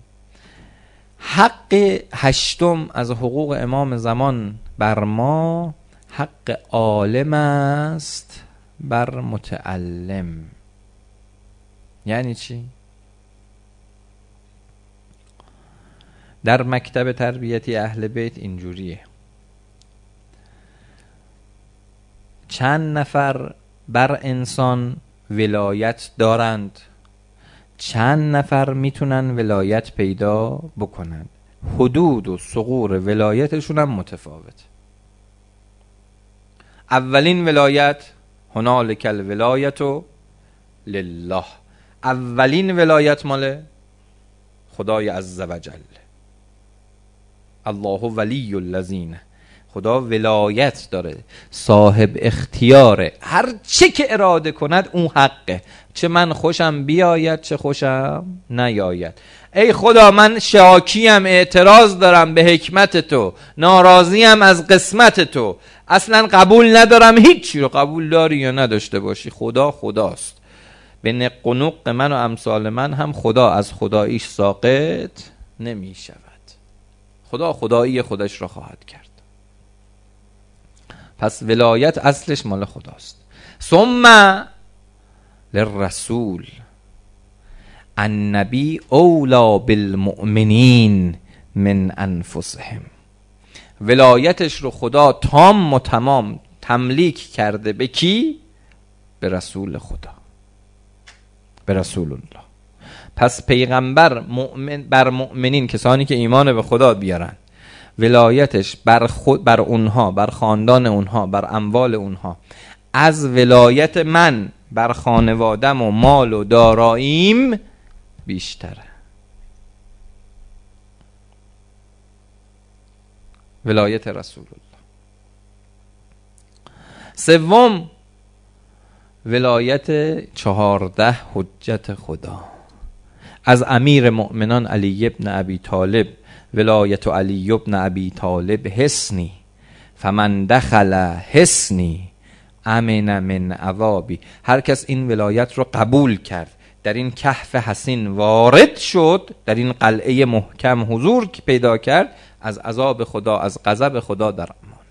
حق هشتم از حقوق امام زمان بر ما حق عالم است بر متعلم. یعنی چی؟ در مکتب تربیتی اهل بیت اینجوریه، چند نفر بر انسان ولایت دارند، چند نفر میتونن ولایت پیدا بکنن، حدود و ثغور ولایتشون هم متفاوت. اولین ولایت هنالک الولایت لله، اولین ولایت مال خدای عزوجل. الله ولی الذین، خدا ولایت داره، صاحب اختیاره، هر چه که اراده کند اون حقه، چه من خوشم بیاید چه خوشم نیاید. ای خدا من شاکیم، اعتراض دارم به حکمت تو، ناراضیم از قسمت تو، اصلا قبول ندارم هیچی رو. قبول داری یا نداشته باشی، خدا خداست. به نق و نق من و امثال من هم خدا از خداییش ساقط نمی شود. خدا خدایی خودش را خواهد کرد. پس ولایت اصلش مال خداست. ثم للرسول النبی اولا بالمؤمنین من انفسهم. ولایتش رو خدا تام و تمام تملیک کرده به کی؟ به رسول خدا، به رسول الله. پس پیغمبر مؤمن بر مؤمنین، کسانی که ایمان به خدا بیارن، ولایتش بر خود، بر اونها، بر خاندان اونها، بر اموال اونها از ولایت من بر خانوادم و مال و داراییم بیشتره. ولایت رسول الله. سوم ولایت چهارده حجت خدا. از امیر مؤمنان علی ابن ابی طالب، ولایت علی ابن ابی طالب حسنی فمن دخل حسنی امن من عذابی. هر کس این ولایت رو قبول کرد، در این کهف حصین وارد شد، در این قلعه محکم حضور پیدا کرد، از عذاب خدا، از غضب خدا در امان.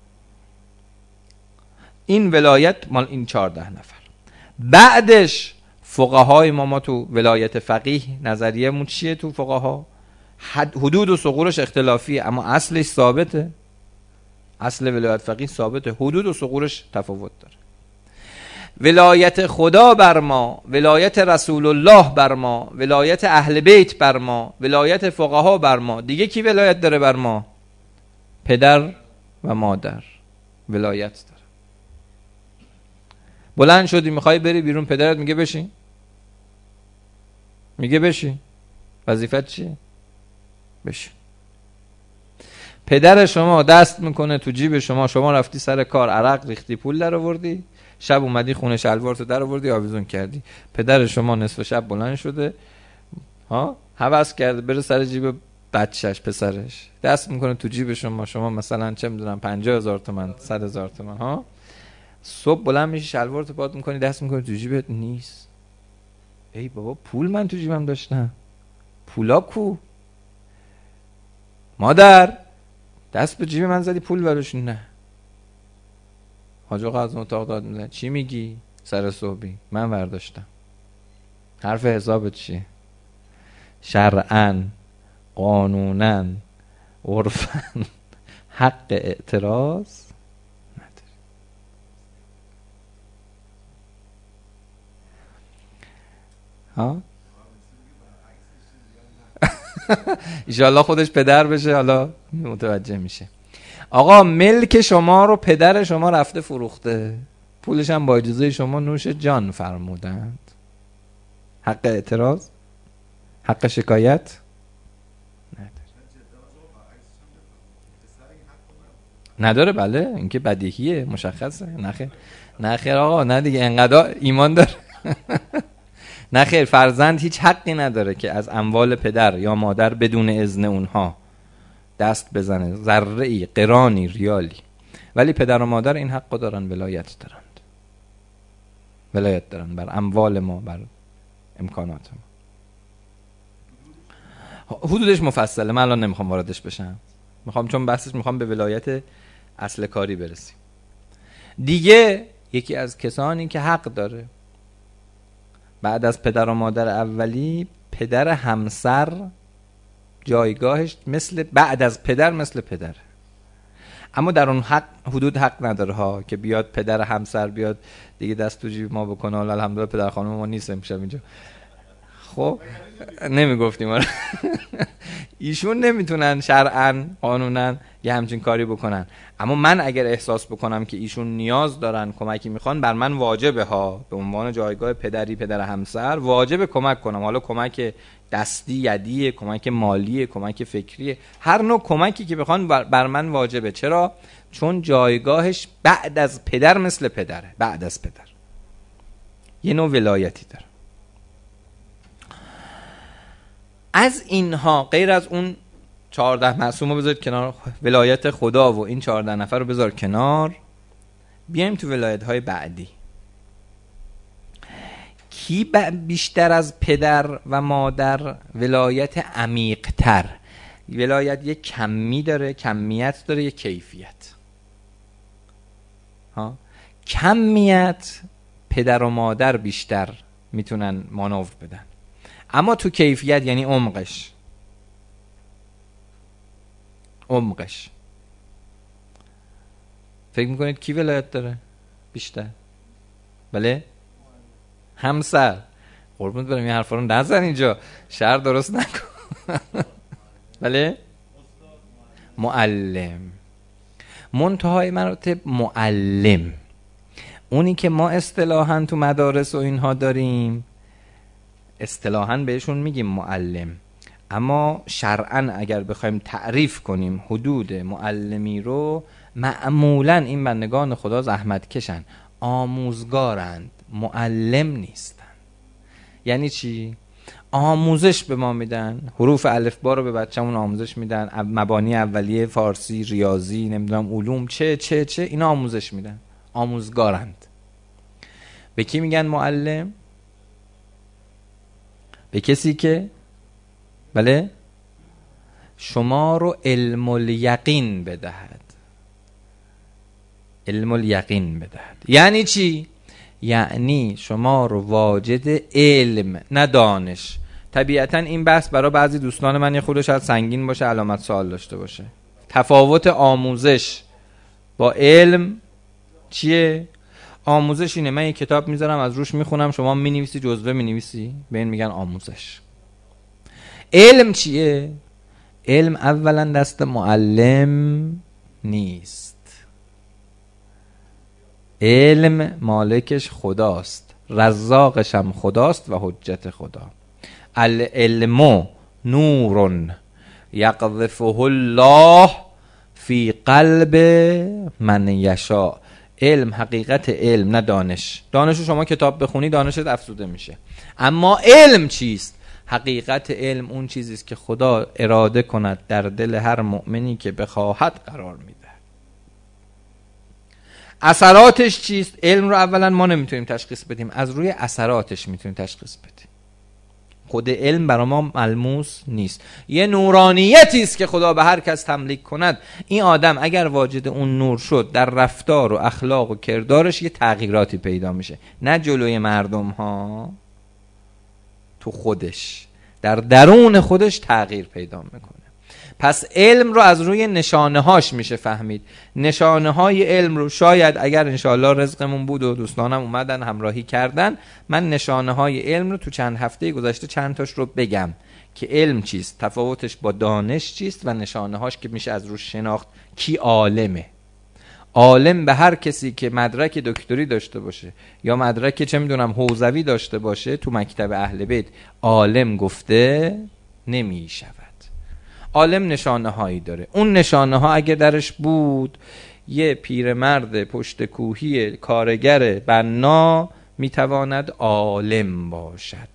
این ولایت مال این چهارده نفر. بعدش فقهای ما, ما تو ولایت فقیه نظریه مون چیه؟ تو فقها حدود و ثغورش اختلافیه، اما اصلش ثابته. اصل ولایت فقیه ثابته، حدود و ثغورش تفاوت داره. ولایت خدا بر ما، ولایت رسول الله بر ما، ولایت اهل بیت بر ما، ولایت فقها بر ما. دیگه کی ولایت داره بر ما؟ پدر و مادر ولایت داره. بلند شدی میخوای بری بیرون، پدرت میگه بشین، میگه بشین، وظیفت چیه؟ بشین. پدر شما دست میکنه تو جیب شما، شما رفتی سر کار، عرق ریختی، پول در آوردی، شب اومدی خونه شلوارتو در آوردی، آویزون کردی. پدر شما نصف شب بلند شده، ها هوس کرده بره سر جیب بچهش، پسرش، دست میکنه تو جیب شما، شما مثلا چه میدونم پنجاه هزار تومان، صد هزار تومان، ها صبح بلند میشی شلوارتو پات میکنی، دست میکنی تو جیبت، نیست. ای بابا پول من تو جیبم داشتم، پولا کو؟ مادر دست به جیب من زدی پول براش؟ نه. حاج آقا از اتاق داد میزنه، چی میگی سر صبحی؟ من برداشتم. حرف حسابت چیه؟ شرعاً، قانوناً، عرفاً حق اعتراض نداری. ها ایشالله خودش پدر بشه، حالا متوجه میشه. آقا ملک شما رو پدر شما رفته فروخته، پولش هم با اجازه شما نوش جان فرمودند. حق اعتراض، حق شکایت نداره. بله اینکه بدیهیه، مشخصه. نخیر نخیر آقا، نه دیگه، انقدر ایمان داره نه خیر، فرزند هیچ حقی نداره که از اموال پدر یا مادر بدون اذن اونها دست بزنه، ذره ای، قرانی، ریالی. ولی پدر و مادر این حق دارن، ولایت دارند، ولایت دارن بر اموال ما، بر امکانات ما. حدودش مفصله، من الان نمیخوام واردش بشم، میخوام چون بحثش میخوام به ولایت اصل کاری برسیم. دیگه یکی از کسانی که حق داره بعد از پدر و مادر اولی، پدر همسر جایگاهش مثل بعد از پدر مثل پدره، اما در اون حق حدود حق نداره ها که بیاد پدر همسر بیاد دیگه دست تو جیب ما بکنه. الحمدلله پدر خانم ما نیست امشب اینجا، خب نمیگفتیم آره. ایشون نمیتونن شرعاً قانوناً یه همچین کاری بکنن، اما من اگر احساس بکنم که ایشون نیاز دارن، کمکی میخوان، بر من واجبه ها به عنوان جایگاه پدری، پدر همسر، واجبه کمک کنم. حالا کمک دستی، یدی، کمک مالی، کمک فکری، هر نوع کمکی که بخوان بر, بر من واجبه. چرا؟ چون جایگاهش بعد از پدر مثل پدره، بعد از پدر یه نوع ولایتی داره. از اینها غیر از اون چهارده معصوم رو بذارید کنار، ولایت خدا و این چهارده نفر رو بذار کنار، بیایم تو ولایت های بعدی. کی بیشتر از پدر و مادر ولایت عمیق تر؟ ولایت یک کمی داره، کمیت داره، یک کیفیت. ها، کمیت پدر و مادر بیشتر میتونن مانور بدن، اما تو کیفیت یعنی عمقش، عمقش فکر میکنید کی ولایت داره بیشتر؟ بله همسر. قربونت برم این حرفا رو نزن اینجا، شعر درست نکن. بله معلم، منتهای مراتب معلم، اونی که ما اصطلاحاً تو مدارس و اینها داریم، اصطلاحاً بهشون میگیم معلم، اما شرعاً اگر بخوایم تعریف کنیم حدود معلمی رو، معمولاً این بندگان خدا زحمت کشن، آموزگارند، معلم نیستن. یعنی چی؟ آموزش به ما میدن، حروف الفبا رو به بچه‌مون آموزش میدن، مبانی اولیه فارسی، ریاضی، نمیدونم علوم، چه چه چه اینا آموزش میدن، آموزگارند. به کی میگن معلم؟ به کسی که بله شما رو علم الیقین بدهد، علم الیقین بدهد. یعنی چی؟ یعنی شما رو واجد علم نه دانش. طبیعتا این بحث برای بعضی دوستان من یه خودش شاید سنگین باشه، علامت سوال داشته باشه. تفاوت آموزش با علم چیه؟ آموزش اینه من یه کتاب میذارم از روش میخونم، شما مینویسی، جزوه مینویسی، به این میگن آموزش. علم چیه؟ علم اولا دست معلم نیست، علم مالکش خداست، رزاقش هم خداست و حجت خدا. العلم نور یقذفه الله فی قلب من یشاء. علم، حقیقت علم نه دانش. دانش رو شما کتاب بخونی دانشت افزوده میشه، اما علم چیست؟ حقیقت علم اون چیزیست که خدا اراده کند در دل هر مؤمنی که بخواهد قرار میده. اثراتش چیست؟ علم رو اولا ما نمیتونیم تشخیص بدیم، از روی اثراتش میتونیم تشخیص بدیم. خود علم برای ما ملموس نیست، یه نورانیتی است که خدا به هر کس تملیک کند. این آدم اگر واجد اون نور شد، در رفتار و اخلاق و کردارش یه تغییراتی پیدا میشه، نه جلوی مردم ها، تو خودش، در درون خودش تغییر پیدا میکنه. پس علم رو از روی نشانه هاش میشه فهمید. نشانه های علم رو شاید اگر انشاءالله رزقمون بود و دوستانم اومدن همراهی کردن، من نشانه های علم رو تو چند هفته گذشته چند تاش رو بگم که علم چیست، تفاوتش با دانش چیست و نشانه هاش که میشه از روش شناخت کی عالمه. عالم به هر کسی که مدرک دکتری داشته باشه یا مدرک چه میدونم حوزوی داشته باشه تو مکتب اهل بیت عالم گفته نمی شود. عالم نشانه هایی داره، اون نشانه ها اگه درش بود، یه پیرمرد پشت کوهی کارگر بنا میتواند عالم باشد.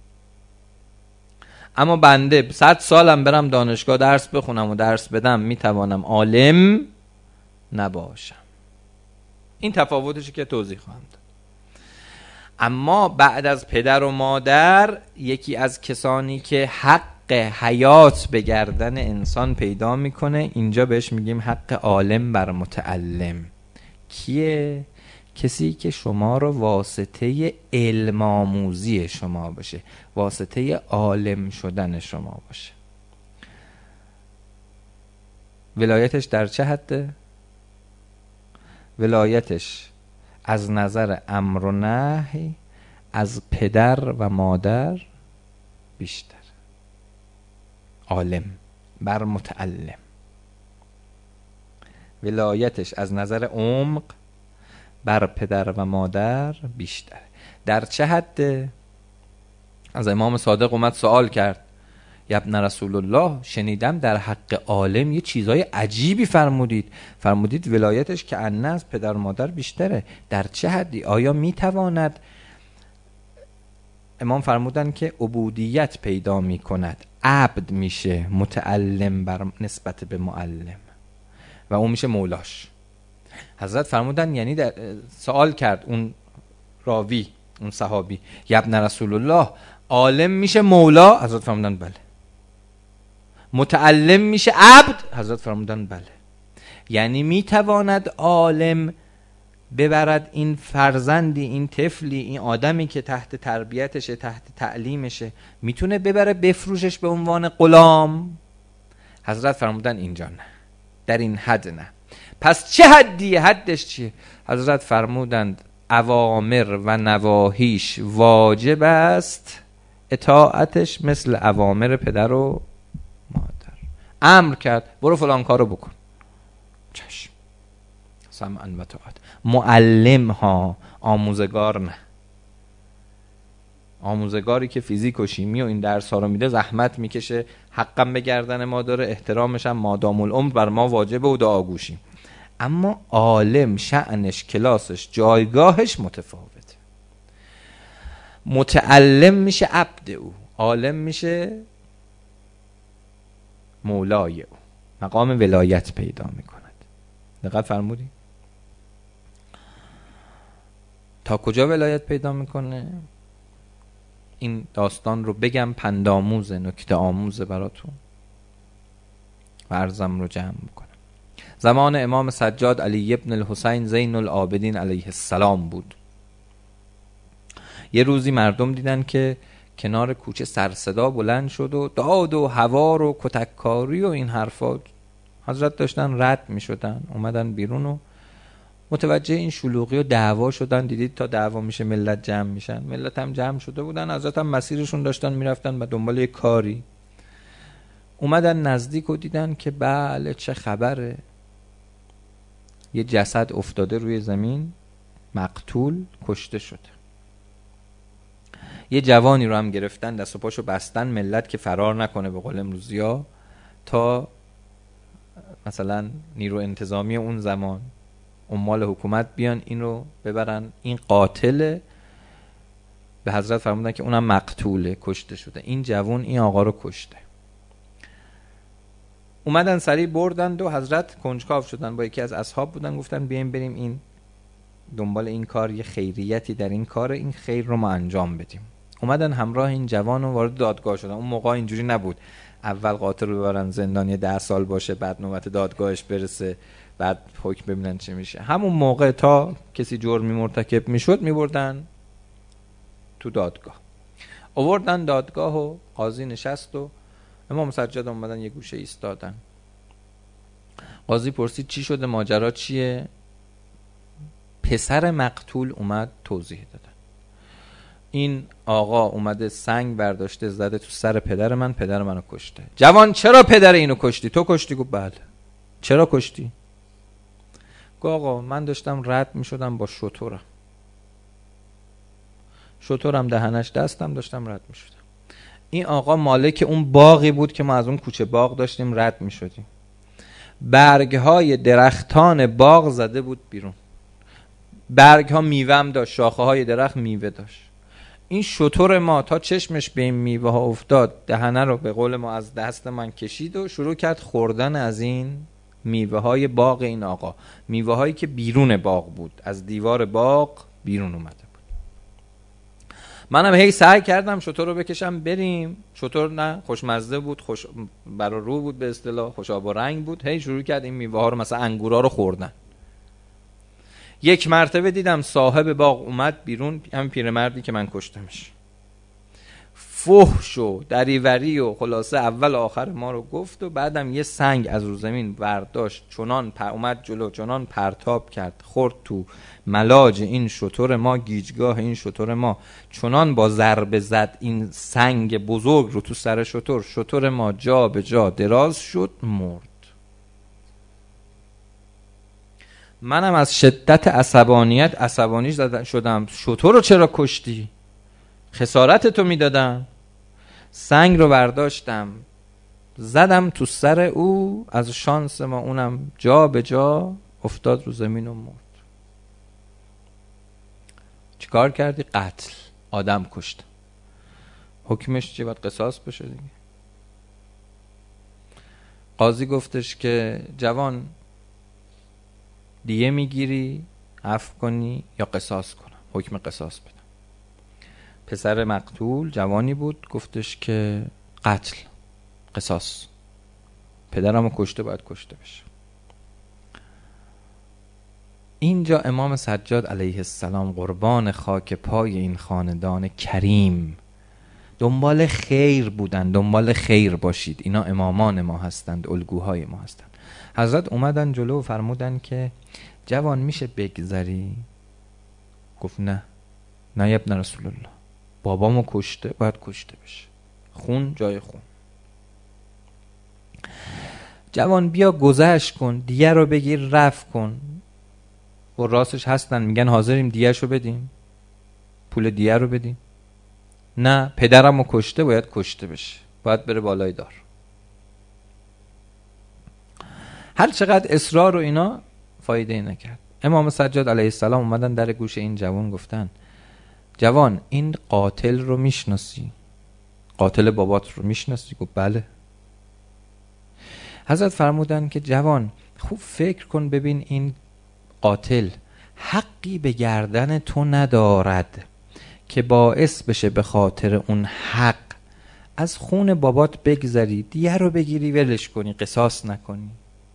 اما بنده صد سالم برم دانشگاه درس بخونم و درس بدم میتوانم عالم نباشم. این تفاوتشی که توضیح خواهم داد. اما بعد از پدر و مادر یکی از کسانی که حق حیات به گردن انسان پیدا میکنه، اینجا بهش میگیم حق عالم بر متعلم. کیه؟ کسی که شما رو واسطه علم آموزی شما باشه، واسطه عالم شدن شما باشه. ولایتش در چه حده؟ ولایتش از نظر امر و نهی از پدر و مادر بیشتر. عالم بر متعلم. ولایتش از نظر عمق بر پدر و مادر بیشتر. در چه حده؟ از امام صادق اومد سوال کرد: یا ابن رسول الله، شنیدم در حق عالم یه چیزای عجیبی فرمودید. فرمودید ولایتش که انه از پدر و مادر بیشتره. در چه حدی؟ آیا میتواند؟ امام فرمودن که عبودیت پیدا میکند، عبد میشه متعلم بر نسبت به معلم و اون میشه مولاش. حضرت فرمودن یعنی در سوال کرد اون راوی، اون صحابی: یا ابن رسول الله، عالم میشه مولا؟ حضرت فرمودن بله. متعلم میشه عبد؟ حضرت فرمودن بله. یعنی میتواند عالم ببرد این فرزندی، این طفلی، این آدمی که تحت تربیتشه، تحت تعلیمشه، میتونه ببره بفروشش به عنوان غلام؟ حضرت فرمودن اینجا نه، در این حد نه. پس چه حدیه؟ حدش چیه؟ حضرت فرمودند اوامر و نواهیش واجب است، اطاعتش مثل اوامر پدر و مادر. امر کرد برو فلان کارو بکن، چشم، سمعا و طاعت. معلم ها، آموزگار نه. آموزگاری که فیزیک و شیمی و این درس ها رو میده زحمت میکشه، حقم به گردن ما داره، احترامش هم مادام العمر بر ما واجبه و دعاگوشیم. اما عالم شأنش، کلاسش، جایگاهش متفاوته. متعلم میشه عبد او، عالم میشه مولای او، مقام ولایت پیدا میکند. دقت فرمودی؟ تا کجا ولایت پیدا میکنه؟ این داستان رو بگم پندآموز، نکته آموز براتون و عرضم رو جمع بکنم. زمان امام سجاد علی ابن الحسین زین العابدین علیه السلام بود. یه روزی مردم دیدن که کنار کوچه سرصدا بلند شد و داد و هوار و کتککاری و این حرفا. حضرت داشتن رد می شدن، اومدن بیرون و متوجه این شلوغی و دعوا شدن. دیدید تا دعوا میشه ملت جمع میشن. ملت هم جمع شده بودن، حضرت هم مسیرشون داشتن میرفتن و دنبال یک کاری. اومدن نزدیک و دیدن که بله چه خبره. یه جسد افتاده روی زمین، مقتول، کشته شده. یه جوانی رو هم گرفتن، دست و پاشو بستن ملت که فرار نکنه به قول امروزیا، تا مثلا نیرو انتظامی اون زمان، عمال حکومت بیان این رو ببرن. این قاتل. به حضرت فرمودن که اونم مقتوله، کشته شده. این جوان این آقا رو کشته. اومدن سریع بردن و حضرت کنجکاو شدن، با یکی از اصحاب بودن، گفتن بیایم بریم این دنبال این کار، یه خیریتی در این کار، این خیر رو ما انجام بدیم. اومدن همراه این جوان و وارد دادگاه شدن. اون موقع اینجوری نبود اول قاتل رو ببرن زندان یه ده سال باشه، بعد نوبت دادگاهش برسه، بعد حکم ببینن چه میشه. همون موقع تا کسی جرمی مرتکب میشد میبردن تو دادگاه. آوردن دادگاه و قاضی نشست و امام سجاد اومدن یه گوشه ایستادن. قاضی پرسید چی شده، ماجرا چیه؟ پسر مقتول اومد توضیح دادن. این آقا اومده سنگ برداشته زده تو سر پدر من، پدر منو کشته. جوان چرا پدر اینو کشتی؟ تو کشتی؟ گفت بله. چرا کشتی؟ گفت آقا من داشتم رد می شدم با شترم، شترم دهنش دستم، داشتم رد می شدم. این آقا مالک اون باغی بود که ما از اون کوچه باغ داشتیم رد می شدیم. برگهای درختان باغ زده بود بیرون. برگ ها میوه هم داشت، شاخه های درخت میوه داشت. این شتر ما تا چشمش به این میوه ها افتاد، دهنه رو به قول ما از دست من کشید و شروع کرد خوردن از این میوه های باغ این آقا، میوه هایی که بیرون باغ بود، از دیوار باغ بیرون اومده بود. منم هی سعی کردم شتر رو بکشم بریم، شتر نه خوشمزه بود، خوش برا رو بود، به اصطلاح خوش آب و رنگ بود. هی شروع کرد این میوه ها رو مثلا انگورا رو خوردن. یک مرتبه دیدم صاحب باغ اومد بیرون، هم پیرمردی که من کشتمش، فحش و دریوری و خلاصه اول آخر ما رو گفت و بعدم یه سنگ از رو زمین برداشت، چنان پر اومد جلو، چنان پرتاب کرد خورد تو ملاج این شتر ما، گیجگاه این شتر ما، چنان با ضربه زد این سنگ بزرگ رو تو سر شتر، شتر ما جا به جا دراز شد، مرد. منم از شدت عصبانیت عصبانی شدم، شتر رو چرا کشتی؟ خسارت تو میدادم. سنگ رو برداشتم زدم تو سر او، از شانس ما اونم جا به جا افتاد رو زمین و مرد. چیکار کردی؟ قتل، آدم کشت. حکمش چی؟ باید قصاص بشه دیگه. قاضی گفتش که جوان دیگه میگیری عفو کنی یا قصاص کنم؟ حکم قصاص بدم. پسر مقتول جوانی بود، گفتش که قتل، قصاص، پدرمو کشته باید کشته بشه. اینجا امام سجاد علیه السلام قربان خاک پای این خاندان کریم دنبال خیر بودن، دنبال خیر باشید، اینا امامان ما هستند، الگوهای ما هستند. حضرت اومدن جلو و فرمودن که جوان میشه بگذری؟ گفت نه، نه یا ابن رسول الله، بابامو کشته باید کشته بشه، خون جای خون. جوان بیا گذشت کن، دیه رو بگیر رفت کن. و راستش هستن میگن حاضریم دیه شو بدیم، پول دیه رو بدیم. نه، پدرمو کشته باید کشته بشه، باید بره بالای دار. هر چقدر اصرار و اینا فایده ای نکرد. امام سجاد علیه السلام اومدن در گوش این جوان گفتن جوان این قاتل رو میشناسی؟ قاتل بابات رو میشناسی؟ گفت بله. حضرت فرمودن که جوان خوب فکر کن ببین این قاتل حقی به گردن تو ندارد که باعث بشه به خاطر اون حق از خون بابات بگذری، دیه رو بگیری ولش کنی، قصاص نکنی.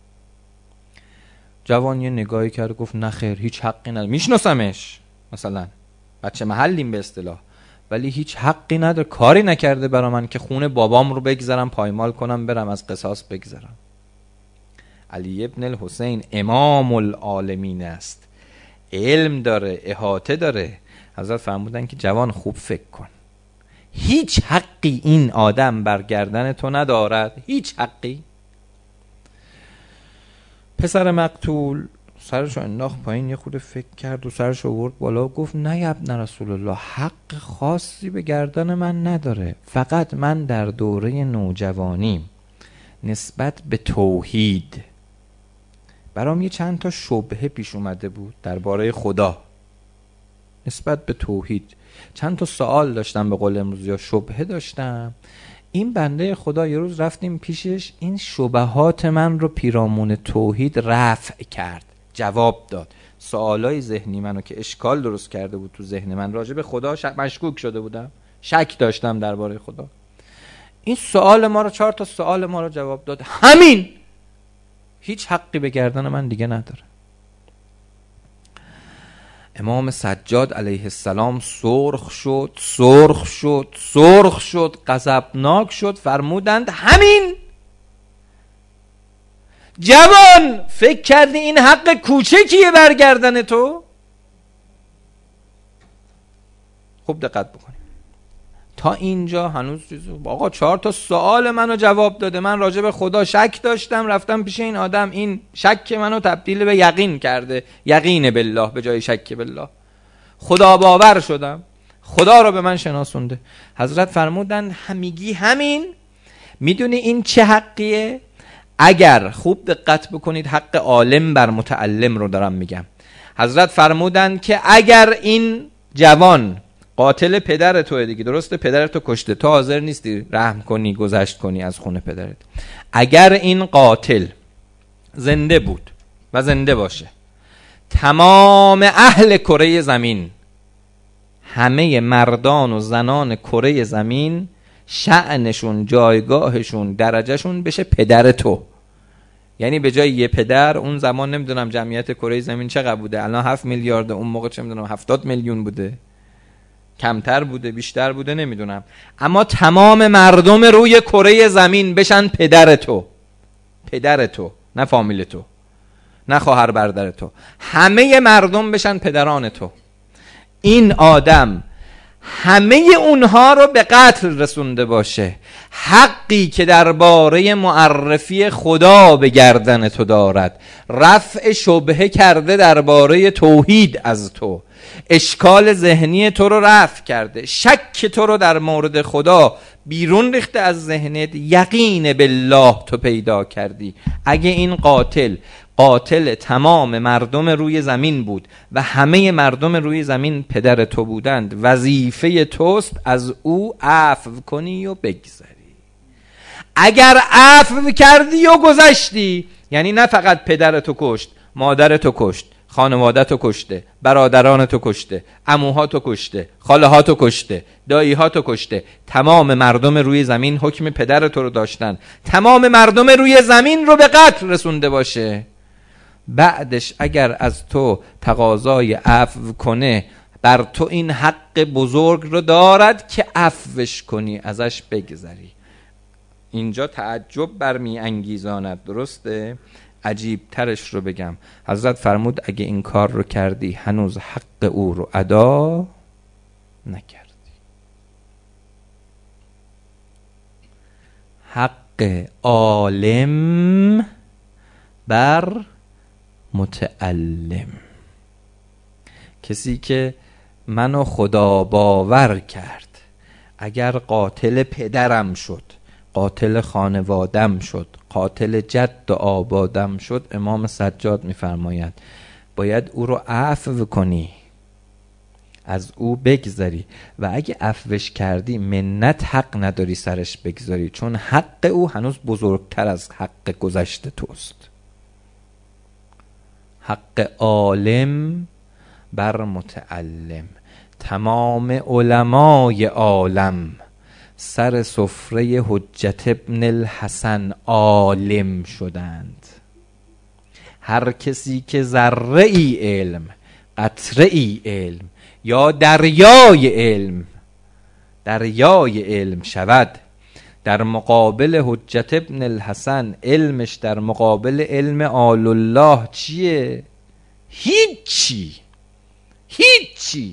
جوان یه نگاهی کرد گفت نه خیر، هیچ حقی نداره، میشناسمش، مثلا بچه محلیم به اصطلاح، ولی هیچ حقی نداره، کاری نکرده برا من که خون بابام رو بگذرم پایمال کنم برم از قصاص بگذرم. علی ابن الحسین امام العالمین است، علم داره، احاطه داره. حضرت فرمودن که جوان خوب فکر کن، هیچ حقی این آدم بر گردن تو ندارد، هیچ حقی. پسر مقتول سرشو انداخت پایین، یه خود فکر کرد و سرشو آورد بالا و گفت نه یا ابن رسول الله، حق خاصی به گردن من نداره، فقط من در دوره نوجوانی نسبت به توحید برام یه چند تا شبهه پیش اومده بود درباره خدا، نسبت به توحید چند تا سوال داشتم، به قول امروز یا شبهه داشتم. این بنده خدا یه روز رفتیم پیشش، این شبهات من رو پیرامون توحید رفع کرد، جواب داد. سوالای ذهنی منو که اشکال درست کرده بود تو ذهن من راجع به خدا، مشکوک شده بودم، شک داشتم درباره خدا، این سوال ما رو، چهار تا سوال ما رو جواب داد. همین، هیچ حقی به گردن من دیگه نداره. امام سجاد علیه السلام سرخ شد، سرخ شد، سرخ شد، غضبناک شد. فرمودند همین جوان، فکر کردی این حق کوچکیه برگردن تو؟ خوب دقت بکنید تا اینجا هنوز چیزو آقا چهار تا سوال منو جواب داده، من راجع به خدا شک داشتم، رفتم پیش این آدم، این شک منو تبدیل به یقین کرده، یقین بالله به جای شک بالله، خدا باور شدم، خدا رو به من شناسونده. حضرت فرمودن همیگی همین؟ میدونی این چه حقیه؟ اگر خوب دقت بکنید، حق عالم بر متعلم رو دارم میگم. حضرت فرمودند که اگر این جوان قاتل پدر توه دیگه، درسته پدر تو کشته، تو حاضر نیستی رحم کنی گذشت کنی از خون پدرت، اگر این قاتل زنده بود و زنده باشه، تمام اهل کره زمین، همه مردان و زنان کره زمین شأنشون، جایگاهشون، درجهشون بشه پدر تو. یعنی به جای یه پدر، اون زمان نمیدونم جمعیت کره زمین چقدر بوده، الان هفت میلیارد، اون موقع چه میدونم هفتاد میلیون بوده، کمتر بوده بیشتر بوده نمیدونم، اما تمام مردم روی کره زمین بشن پدر تو، پدر تو، نه فامیل تو، نه خواهر برادر تو، همه مردم بشن پدران تو. این آدم همه اونها رو به قتل رسونده باشه، حقی که درباره معرفی خدا به گردن تو دارد، رفع شبهه کرده درباره توحید از تو، اشکال ذهنی تو رو رفع کرده، شک تو رو در مورد خدا بیرون ریخته از ذهنت، یقین بالله تو پیدا کردی. اگه این قاتل قاتل تمام مردم روی زمین بود و همه مردم روی زمین پدر تو بودند، وظیفه توست از او عفو کنی و بگذری. اگر عفو کردی و گذشتی، یعنی نه فقط پدر تو کشت، مادر تو کشت، خانواده تو کشته، برادران تو کشته، عموها تو کشته، خاله ها تو کشته، دایی ها تو کشته، تمام مردم روی زمین حکم پدر تو رو داشتن، تمام مردم روی زمین رو به قتل رسونده باشه، بعدش اگر از تو تقاضای عفو کنه، بر تو این حق بزرگ رو دارد که عفوش کنی، ازش بگذری. اینجا تعجب برمی انگیزاند، درسته؟ عجیب ترش رو بگم، حضرت فرمود اگه این کار رو کردی هنوز حق او رو ادا نکردی. حق عالم بر متعلم. کسی که منو خدا باور کرد، اگر قاتل پدرم شد، قاتل خانوادم شد، قاتل جد و آبادم شد، امام سجاد میفرماید باید او رو عفو کنی، از او بگذری، و اگه عفوش کردی منت حق نداری سرش بگذاری، چون حق او هنوز بزرگتر از حق گذشته توست. حق عالم بر متعلم. تمام علمای عالم سر سفره حجت ابن الحسن عالم شدند. هر کسی که ذره ای علم، قطره ای علم یا دریای علم، دریای علم شود در مقابل حجت ابن الحسن، علمش در مقابل علم آل الله چیه؟ هیچی، هیچی.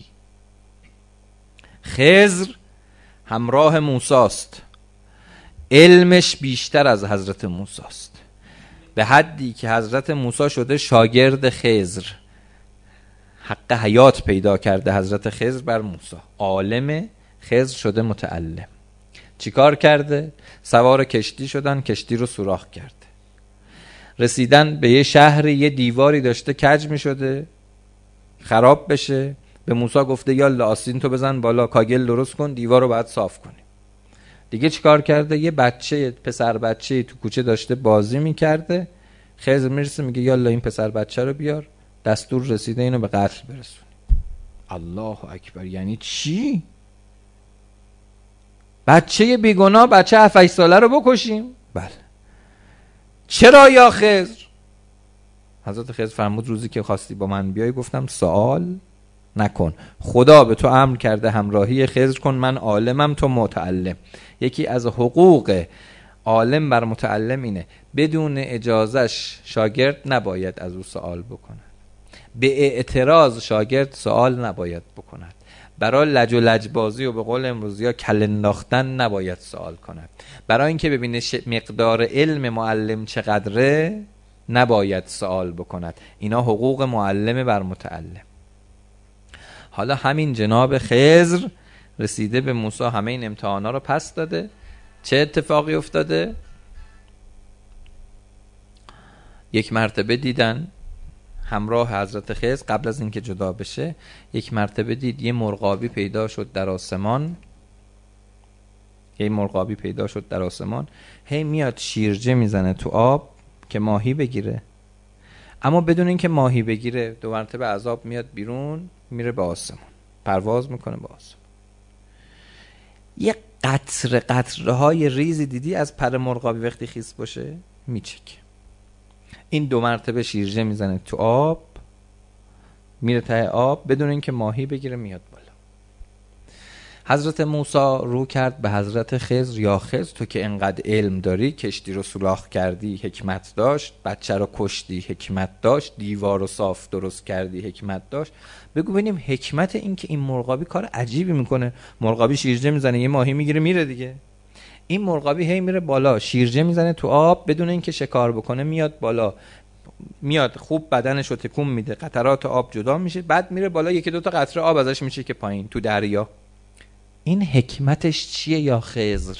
خضر همراه موساست، علمش بیشتر از حضرت موساست، به حدی که حضرت موسی شده شاگرد خضر، حق حیات پیدا کرده حضرت خضر بر موسی، عالم، خضر شده متعلم. چیکار کرده؟ سوار کشتی شدن، کشتی رو سوراخ کرده، رسیدن به یه شهری، یه دیواری داشته کج می شده خراب بشه، به موسی گفته یالا آستین تو بزن بالا، کاگل درست کن، دیوار رو باید صاف کنی. دیگه چیکار کرده؟ یه بچه، پسر بچه تو کوچه داشته بازی میکرده، خضر میرسه میگه یالا این پسر بچه رو بیار، دستور رسیده اینو به قتل برسونی. الله اکبر. یعنی چی؟ بچه بیگناه، بچه هفت هشت ساله رو بکشیم؟ بله. چرا یا خضر؟ حضرت خضر فرمود روزی که خواستی با من بیای گفتم سوال نکن، خدا به تو امر کرده همراهی خضر کن، من عالمم تو متعلم. یکی از حقوق عالم بر متعلم اینه بدون اجازش شاگرد نباید از او سوال بکند، به اعتراض شاگرد سوال نباید بکند، برای لج و لجبازی و به قول امروزی ها کل انداختن نباید سوال کند، برای اینکه ببینه مقدار علم معلم چقدره نباید سوال بکند. اینا حقوق معلم بر متعلم. حالا همین جناب خضر رسیده به موسی، همه این امتحانا رو پس داده. چه اتفاقی افتاده؟ یک مرتبه دیدن همراه حضرت خضر قبل از اینکه جدا بشه یک مرتبه دید یه مرغابی پیدا شد در آسمان، یه مرغابی پیدا شد در آسمان، هی میاد شیرجه میزنه تو آب که ماهی بگیره، اما بدون اینکه ماهی بگیره دو مرتبه از آب میاد بیرون، میره به آسمان، پرواز میکنه به آسمان. یه قطره قطره های ریزی دیدی از پر مرغابی وقتی خیس باشه میچکه. این دو مرتبه شیرجه میزنه تو آب، میره ته آب بدون اینکه ماهی بگیره، میاد بالا. حضرت موسی رو کرد به حضرت خضر، یا خضر تو که انقدر علم داری، کشتی رو سوراخ کردی حکمت داشت، بچه رو کشتی حکمت داشت، دیوار رو صاف درست کردی حکمت داشت، بگو ببینیم حکمت این که این مرغابی کار عجیبی میکنه، مرغابی شیرجه میزنه یه ماهی میگیره میره دیگه، این مرغابی هی میره بالا شیرجه میزنه تو آب بدون اینکه شکار بکنه، میاد بالا، میاد خوب بدنش رو تکون میده، قطرات آب جدا میشه، بعد میره بالا یکی دو تا قطره آب ازش میشه که پایین تو دریا. این حکمتش چیه یا خضر؟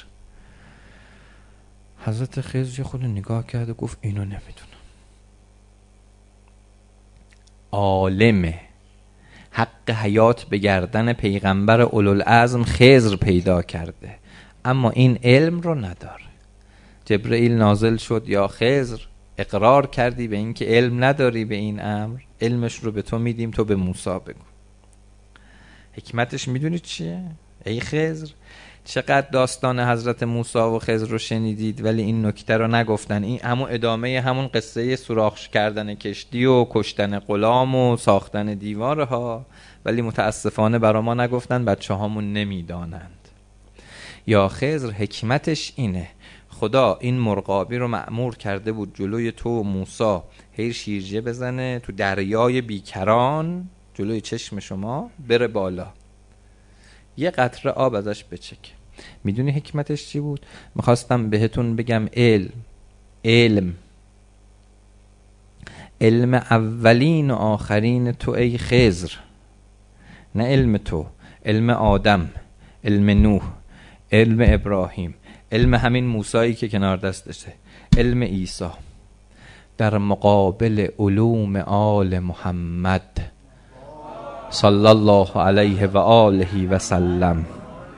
حضرت خضر خود نگاه کرد و گفت اینو نمیدونم. عالم حق حیات به گردن پیغمبر اولوالعزم خضر پیدا کرده، اما این علم رو نداره. جبرئیل نازل شد، یا خضر اقرار کردی به این که علم نداری به این امر، علمش رو به تو میدیم، تو به موسی بگو. حکمتش میدونی چیه؟ ای خضر، چقدر داستان حضرت موسی و خضر رو شنیدید ولی این نکته رو نگفتن. این همون ادامه همون قصه سوراخ کردن کشتی و کشتن غلام و ساختن دیوارها، ولی متاسفانه برا ما نگفتن، بچه هامون نمیدانند. یا خضر حکمتش اینه، خدا این مرغابی رو مأمور کرده بود جلوی تو و موسی هی شیرجه بزنه تو دریای بیکران جلوی چشم شما، بره بالا یه قطره آب ازش بچک. میدونی حکمتش چی بود؟ میخواستم بهتون بگم علم علم علم اولین و آخرین تو ای خضر، نه علم تو، علم آدم، علم نوح، علم ابراهیم، علم همین موسایی که کنار دستشه، علم عیسی، در مقابل علوم آل محمد صلی الله علیه و آله و سلم.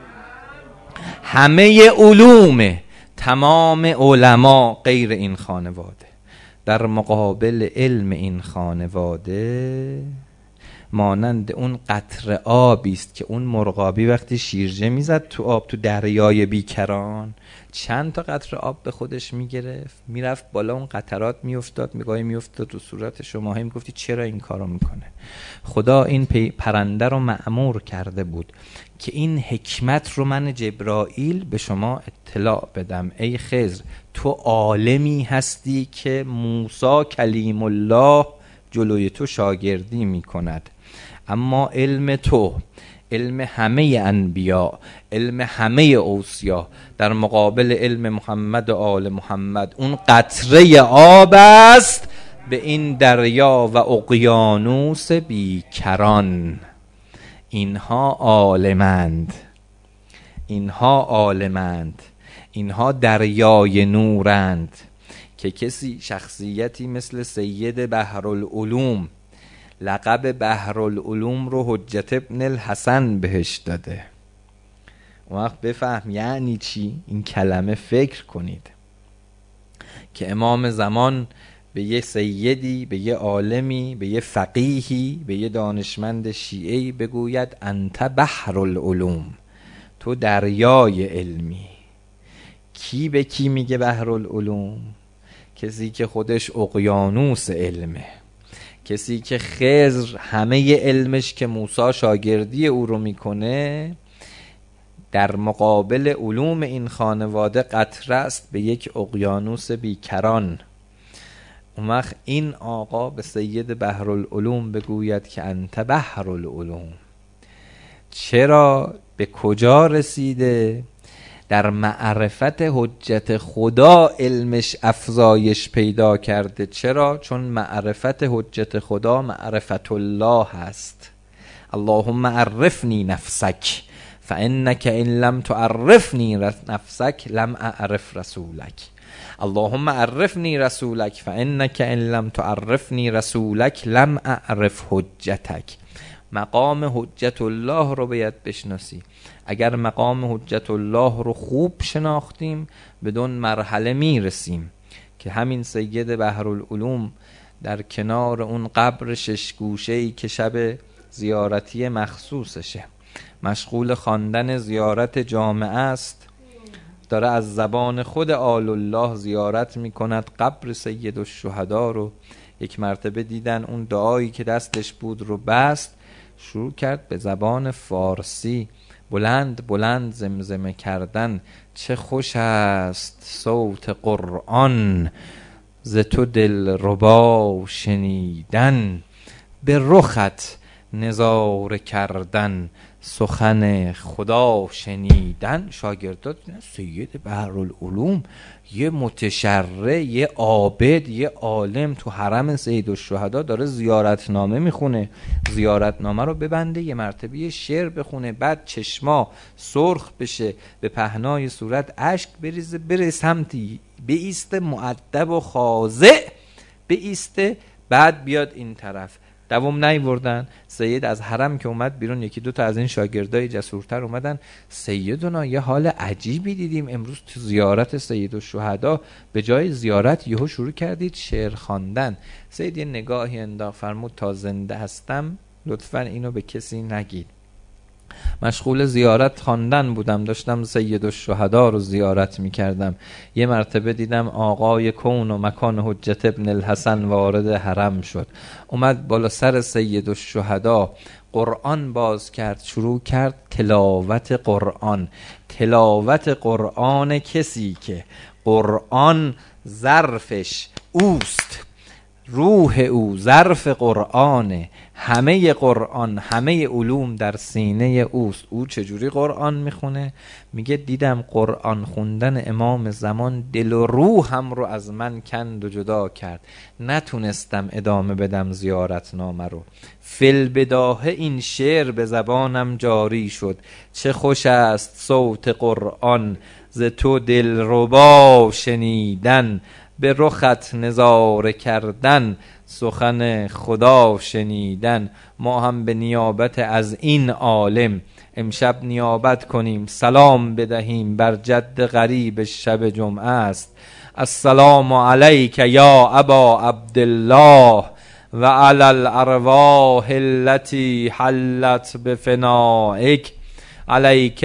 همه علوم تمام علما غیر این خانواده در مقابل علم این خانواده مانند اون قطره آبی است که اون مرغابی وقتی شیرجه میزد تو آب تو دریای بیکران چند تا قطره آب به خودش میگرفت، میرفت بالا، اون قطرات میافتاد، میگاهی میافتاد تو صورت شما، هی میگفتی چرا این کارو میکنه؟ خدا این پرنده رو مأمور کرده بود که این حکمت رو من جبرائیل به شما اطلاع بدم. ای خضر تو عالمی هستی که موسی کلیم الله جلوی تو شاگردی میکند، اما علم تو، علم همه انبیا، علم همه اوصیا در مقابل علم محمد و آل محمد اون قطره آب است به این دریا و اقیانوس بیکران. اینها عالمند، اینها عالمند، اینها دریای نورند که کسی شخصیتی مثل سید بحرالعلوم لقب بحرالعلوم رو حجت ابن الحسن بهش داده. اون وقت بفهم یعنی چی این کلمه. فکر کنید که امام زمان به یه سیدی، به یه عالمی، به یه فقیهی، به یه دانشمند شیعی بگوید انت بحرالعلوم، تو دریای علمی. کی به کی میگه بحرالعلوم؟ کسی که خودش اقیانوس علمه، کسی که خضر همه علمش که موسی شاگردی او رو میکنه در مقابل علوم این خانواده قطره است به یک اقیانوس بیکران. اون وقت این آقا به سید بحرالعلوم بگوید که انت بحرالعلوم. چرا؟ به کجا رسیده؟ در معرفت حجت خدا علمش افزایش پیدا کرده. چرا؟ چون معرفت حجت خدا معرفت الله هست. اللهم عرفنی نفسک فانک ان لم تعرفنی نفسک لم اعرف رسولک. اللهم عرفنی رسولک فانک ان لم تعرفنی رسولک لم اعرف حجتک. مقام حجت الله رو باید بشناسی. اگر مقام حجت الله رو خوب شناختیم بدون مرحله میرسیم که همین سید بحرالعلوم در کنار اون قبر شش گوشه‌ای که شب زیارتی مخصوصشه مشغول خواندن زیارت جامعه است، داره از زبان خود آل الله زیارت میکند قبر سید الشهدا رو. یک مرتبه دیدن اون دعایی که دستش بود رو بست، شروع کرد به زبان فارسی بلند بلند زمزمه کردن. چه خوش است صوت قرآن، ز تو دلربا شنیدن، به رخت نظاره کردن، سخن خدا شنیدن. شاگردات سید بحرالعلوم یه متشرع، یه عابد، یه عالم تو حرم سید الشهدا داره زیارتنامه میخونه. زیارتنامه رو ببنده، یه مرتبه یه شعر بخونه، بعد چشما سرخ بشه، به پهنای صورت اشک بریزه، بره سمتی بیسته مؤدب و خاضع بیسته، بعد بیاد این طرف. دوام نیوردن. سید از حرم که اومد بیرون یکی دو تا از این شاگردای جسورتر اومدن، سیدنا یه حال عجیبی دیدیم امروز تو زیارت سید الشهدا، به جای زیارت یهو شروع کردید شعر خواندن. سید یه نگاهی انداخت، فرمود تا زنده هستم لطفاً اینو به کسی نگید. مشغول زیارت خواندن بودم، داشتم سید الشهدا رو زیارت میکردم. یه مرتبه دیدم آقای کون و مکان حجت ابن الحسن وارد حرم شد، اومد بالا سر سید الشهدا، قرآن باز کرد، شروع کرد تلاوت قرآن. تلاوت قرآن کسی که قرآن ظرفش اوست، روح او ظرف قرآنه، همه قرآن همه علوم در سینه اوست. او چجوری قرآن میخونه؟ میگه دیدم قرآن خوندن امام زمان دل و روحم رو از من کند و جدا کرد، نتونستم ادامه بدم زیارتنامه رو. فل بداهه این شعر به زبانم جاری شد، چه خوش است صوت قرآن، ز تو دلربا شنیدن، به رخت نظاره کردن، سخن خدا شنیدن. ما هم به نیابت از این عالم امشب نیابت کنیم، سلام بدهیم بر جد غریب شب جمعه است. السلام علیک یا ابا عبدالله و علی الارواح التي حلت بفنائک، علیک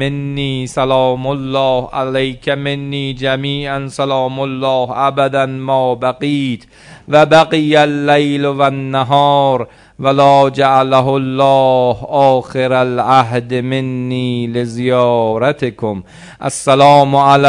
منی سلام الله، علیک منی جمیعا سلام الله ابدا ما بقیت و بقی اللیل و النهار ولا جعله الله آخر العهد منی لزیارتکم. السلام علی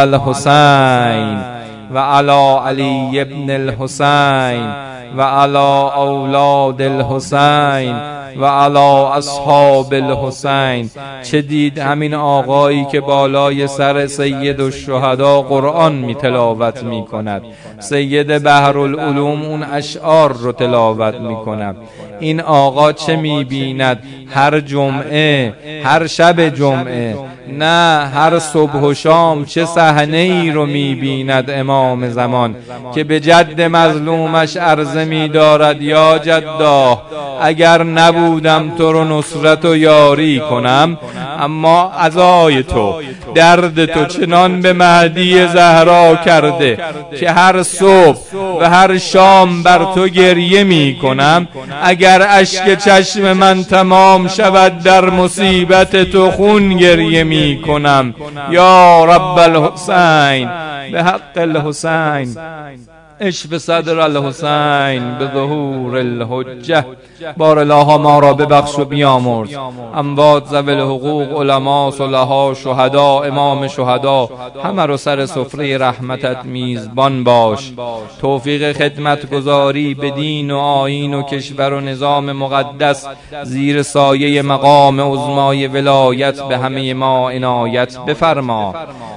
الحسین و علی علی ابن الحسین و علی اولاد الحسین و علی اصحاب الحسین. چه دید همین آقایی که بالای سر سید الشهدا قرآن می تلاوت می کند، سید بحرالعلوم اون اشعار رو تلاوت می کند. این آقا چه می بیند هر جمعه، هر شب جمعه، نه هر صبح و شام چه صحنه ای رو می بیند امام زمان که به جد مظلومش عرضه می دارد یا جدا اگر نبودم تو رو نصرت و یاری کنم، اما عزای تو درد تو چنان به مهدی زهرا کرده که هر صبح و هر شام بر تو گریه می کنم. اگر اشک چشم من تمام شود در مصیبت تو خون گریه می کنم. یا رب الحسین به حق الحسین اشف صدر الحسین به ظهور الحجه. بار الله ما را ببخش و بیامرز. اموات ذوی الحقوق، علما، صلحا، شهدا، امام شهدا، همه رو سر سفره رحمتت میزبان باش. توفیق خدمت گذاری به دین و آیین و کشور و نظام مقدس زیر سایه مقام عظمای ولایت به همه ما عنایت بفرما.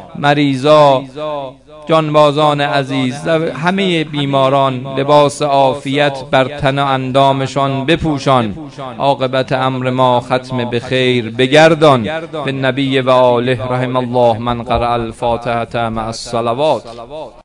مریضا، جانبازان عزیز، همه بیماران لباس عافیت بر تن و اندامشان بپوشان. عاقبت امر ما ختم به خیر بگردان. به نبی و آله رحم الله من قرأ الفاتحه مع الصلوات.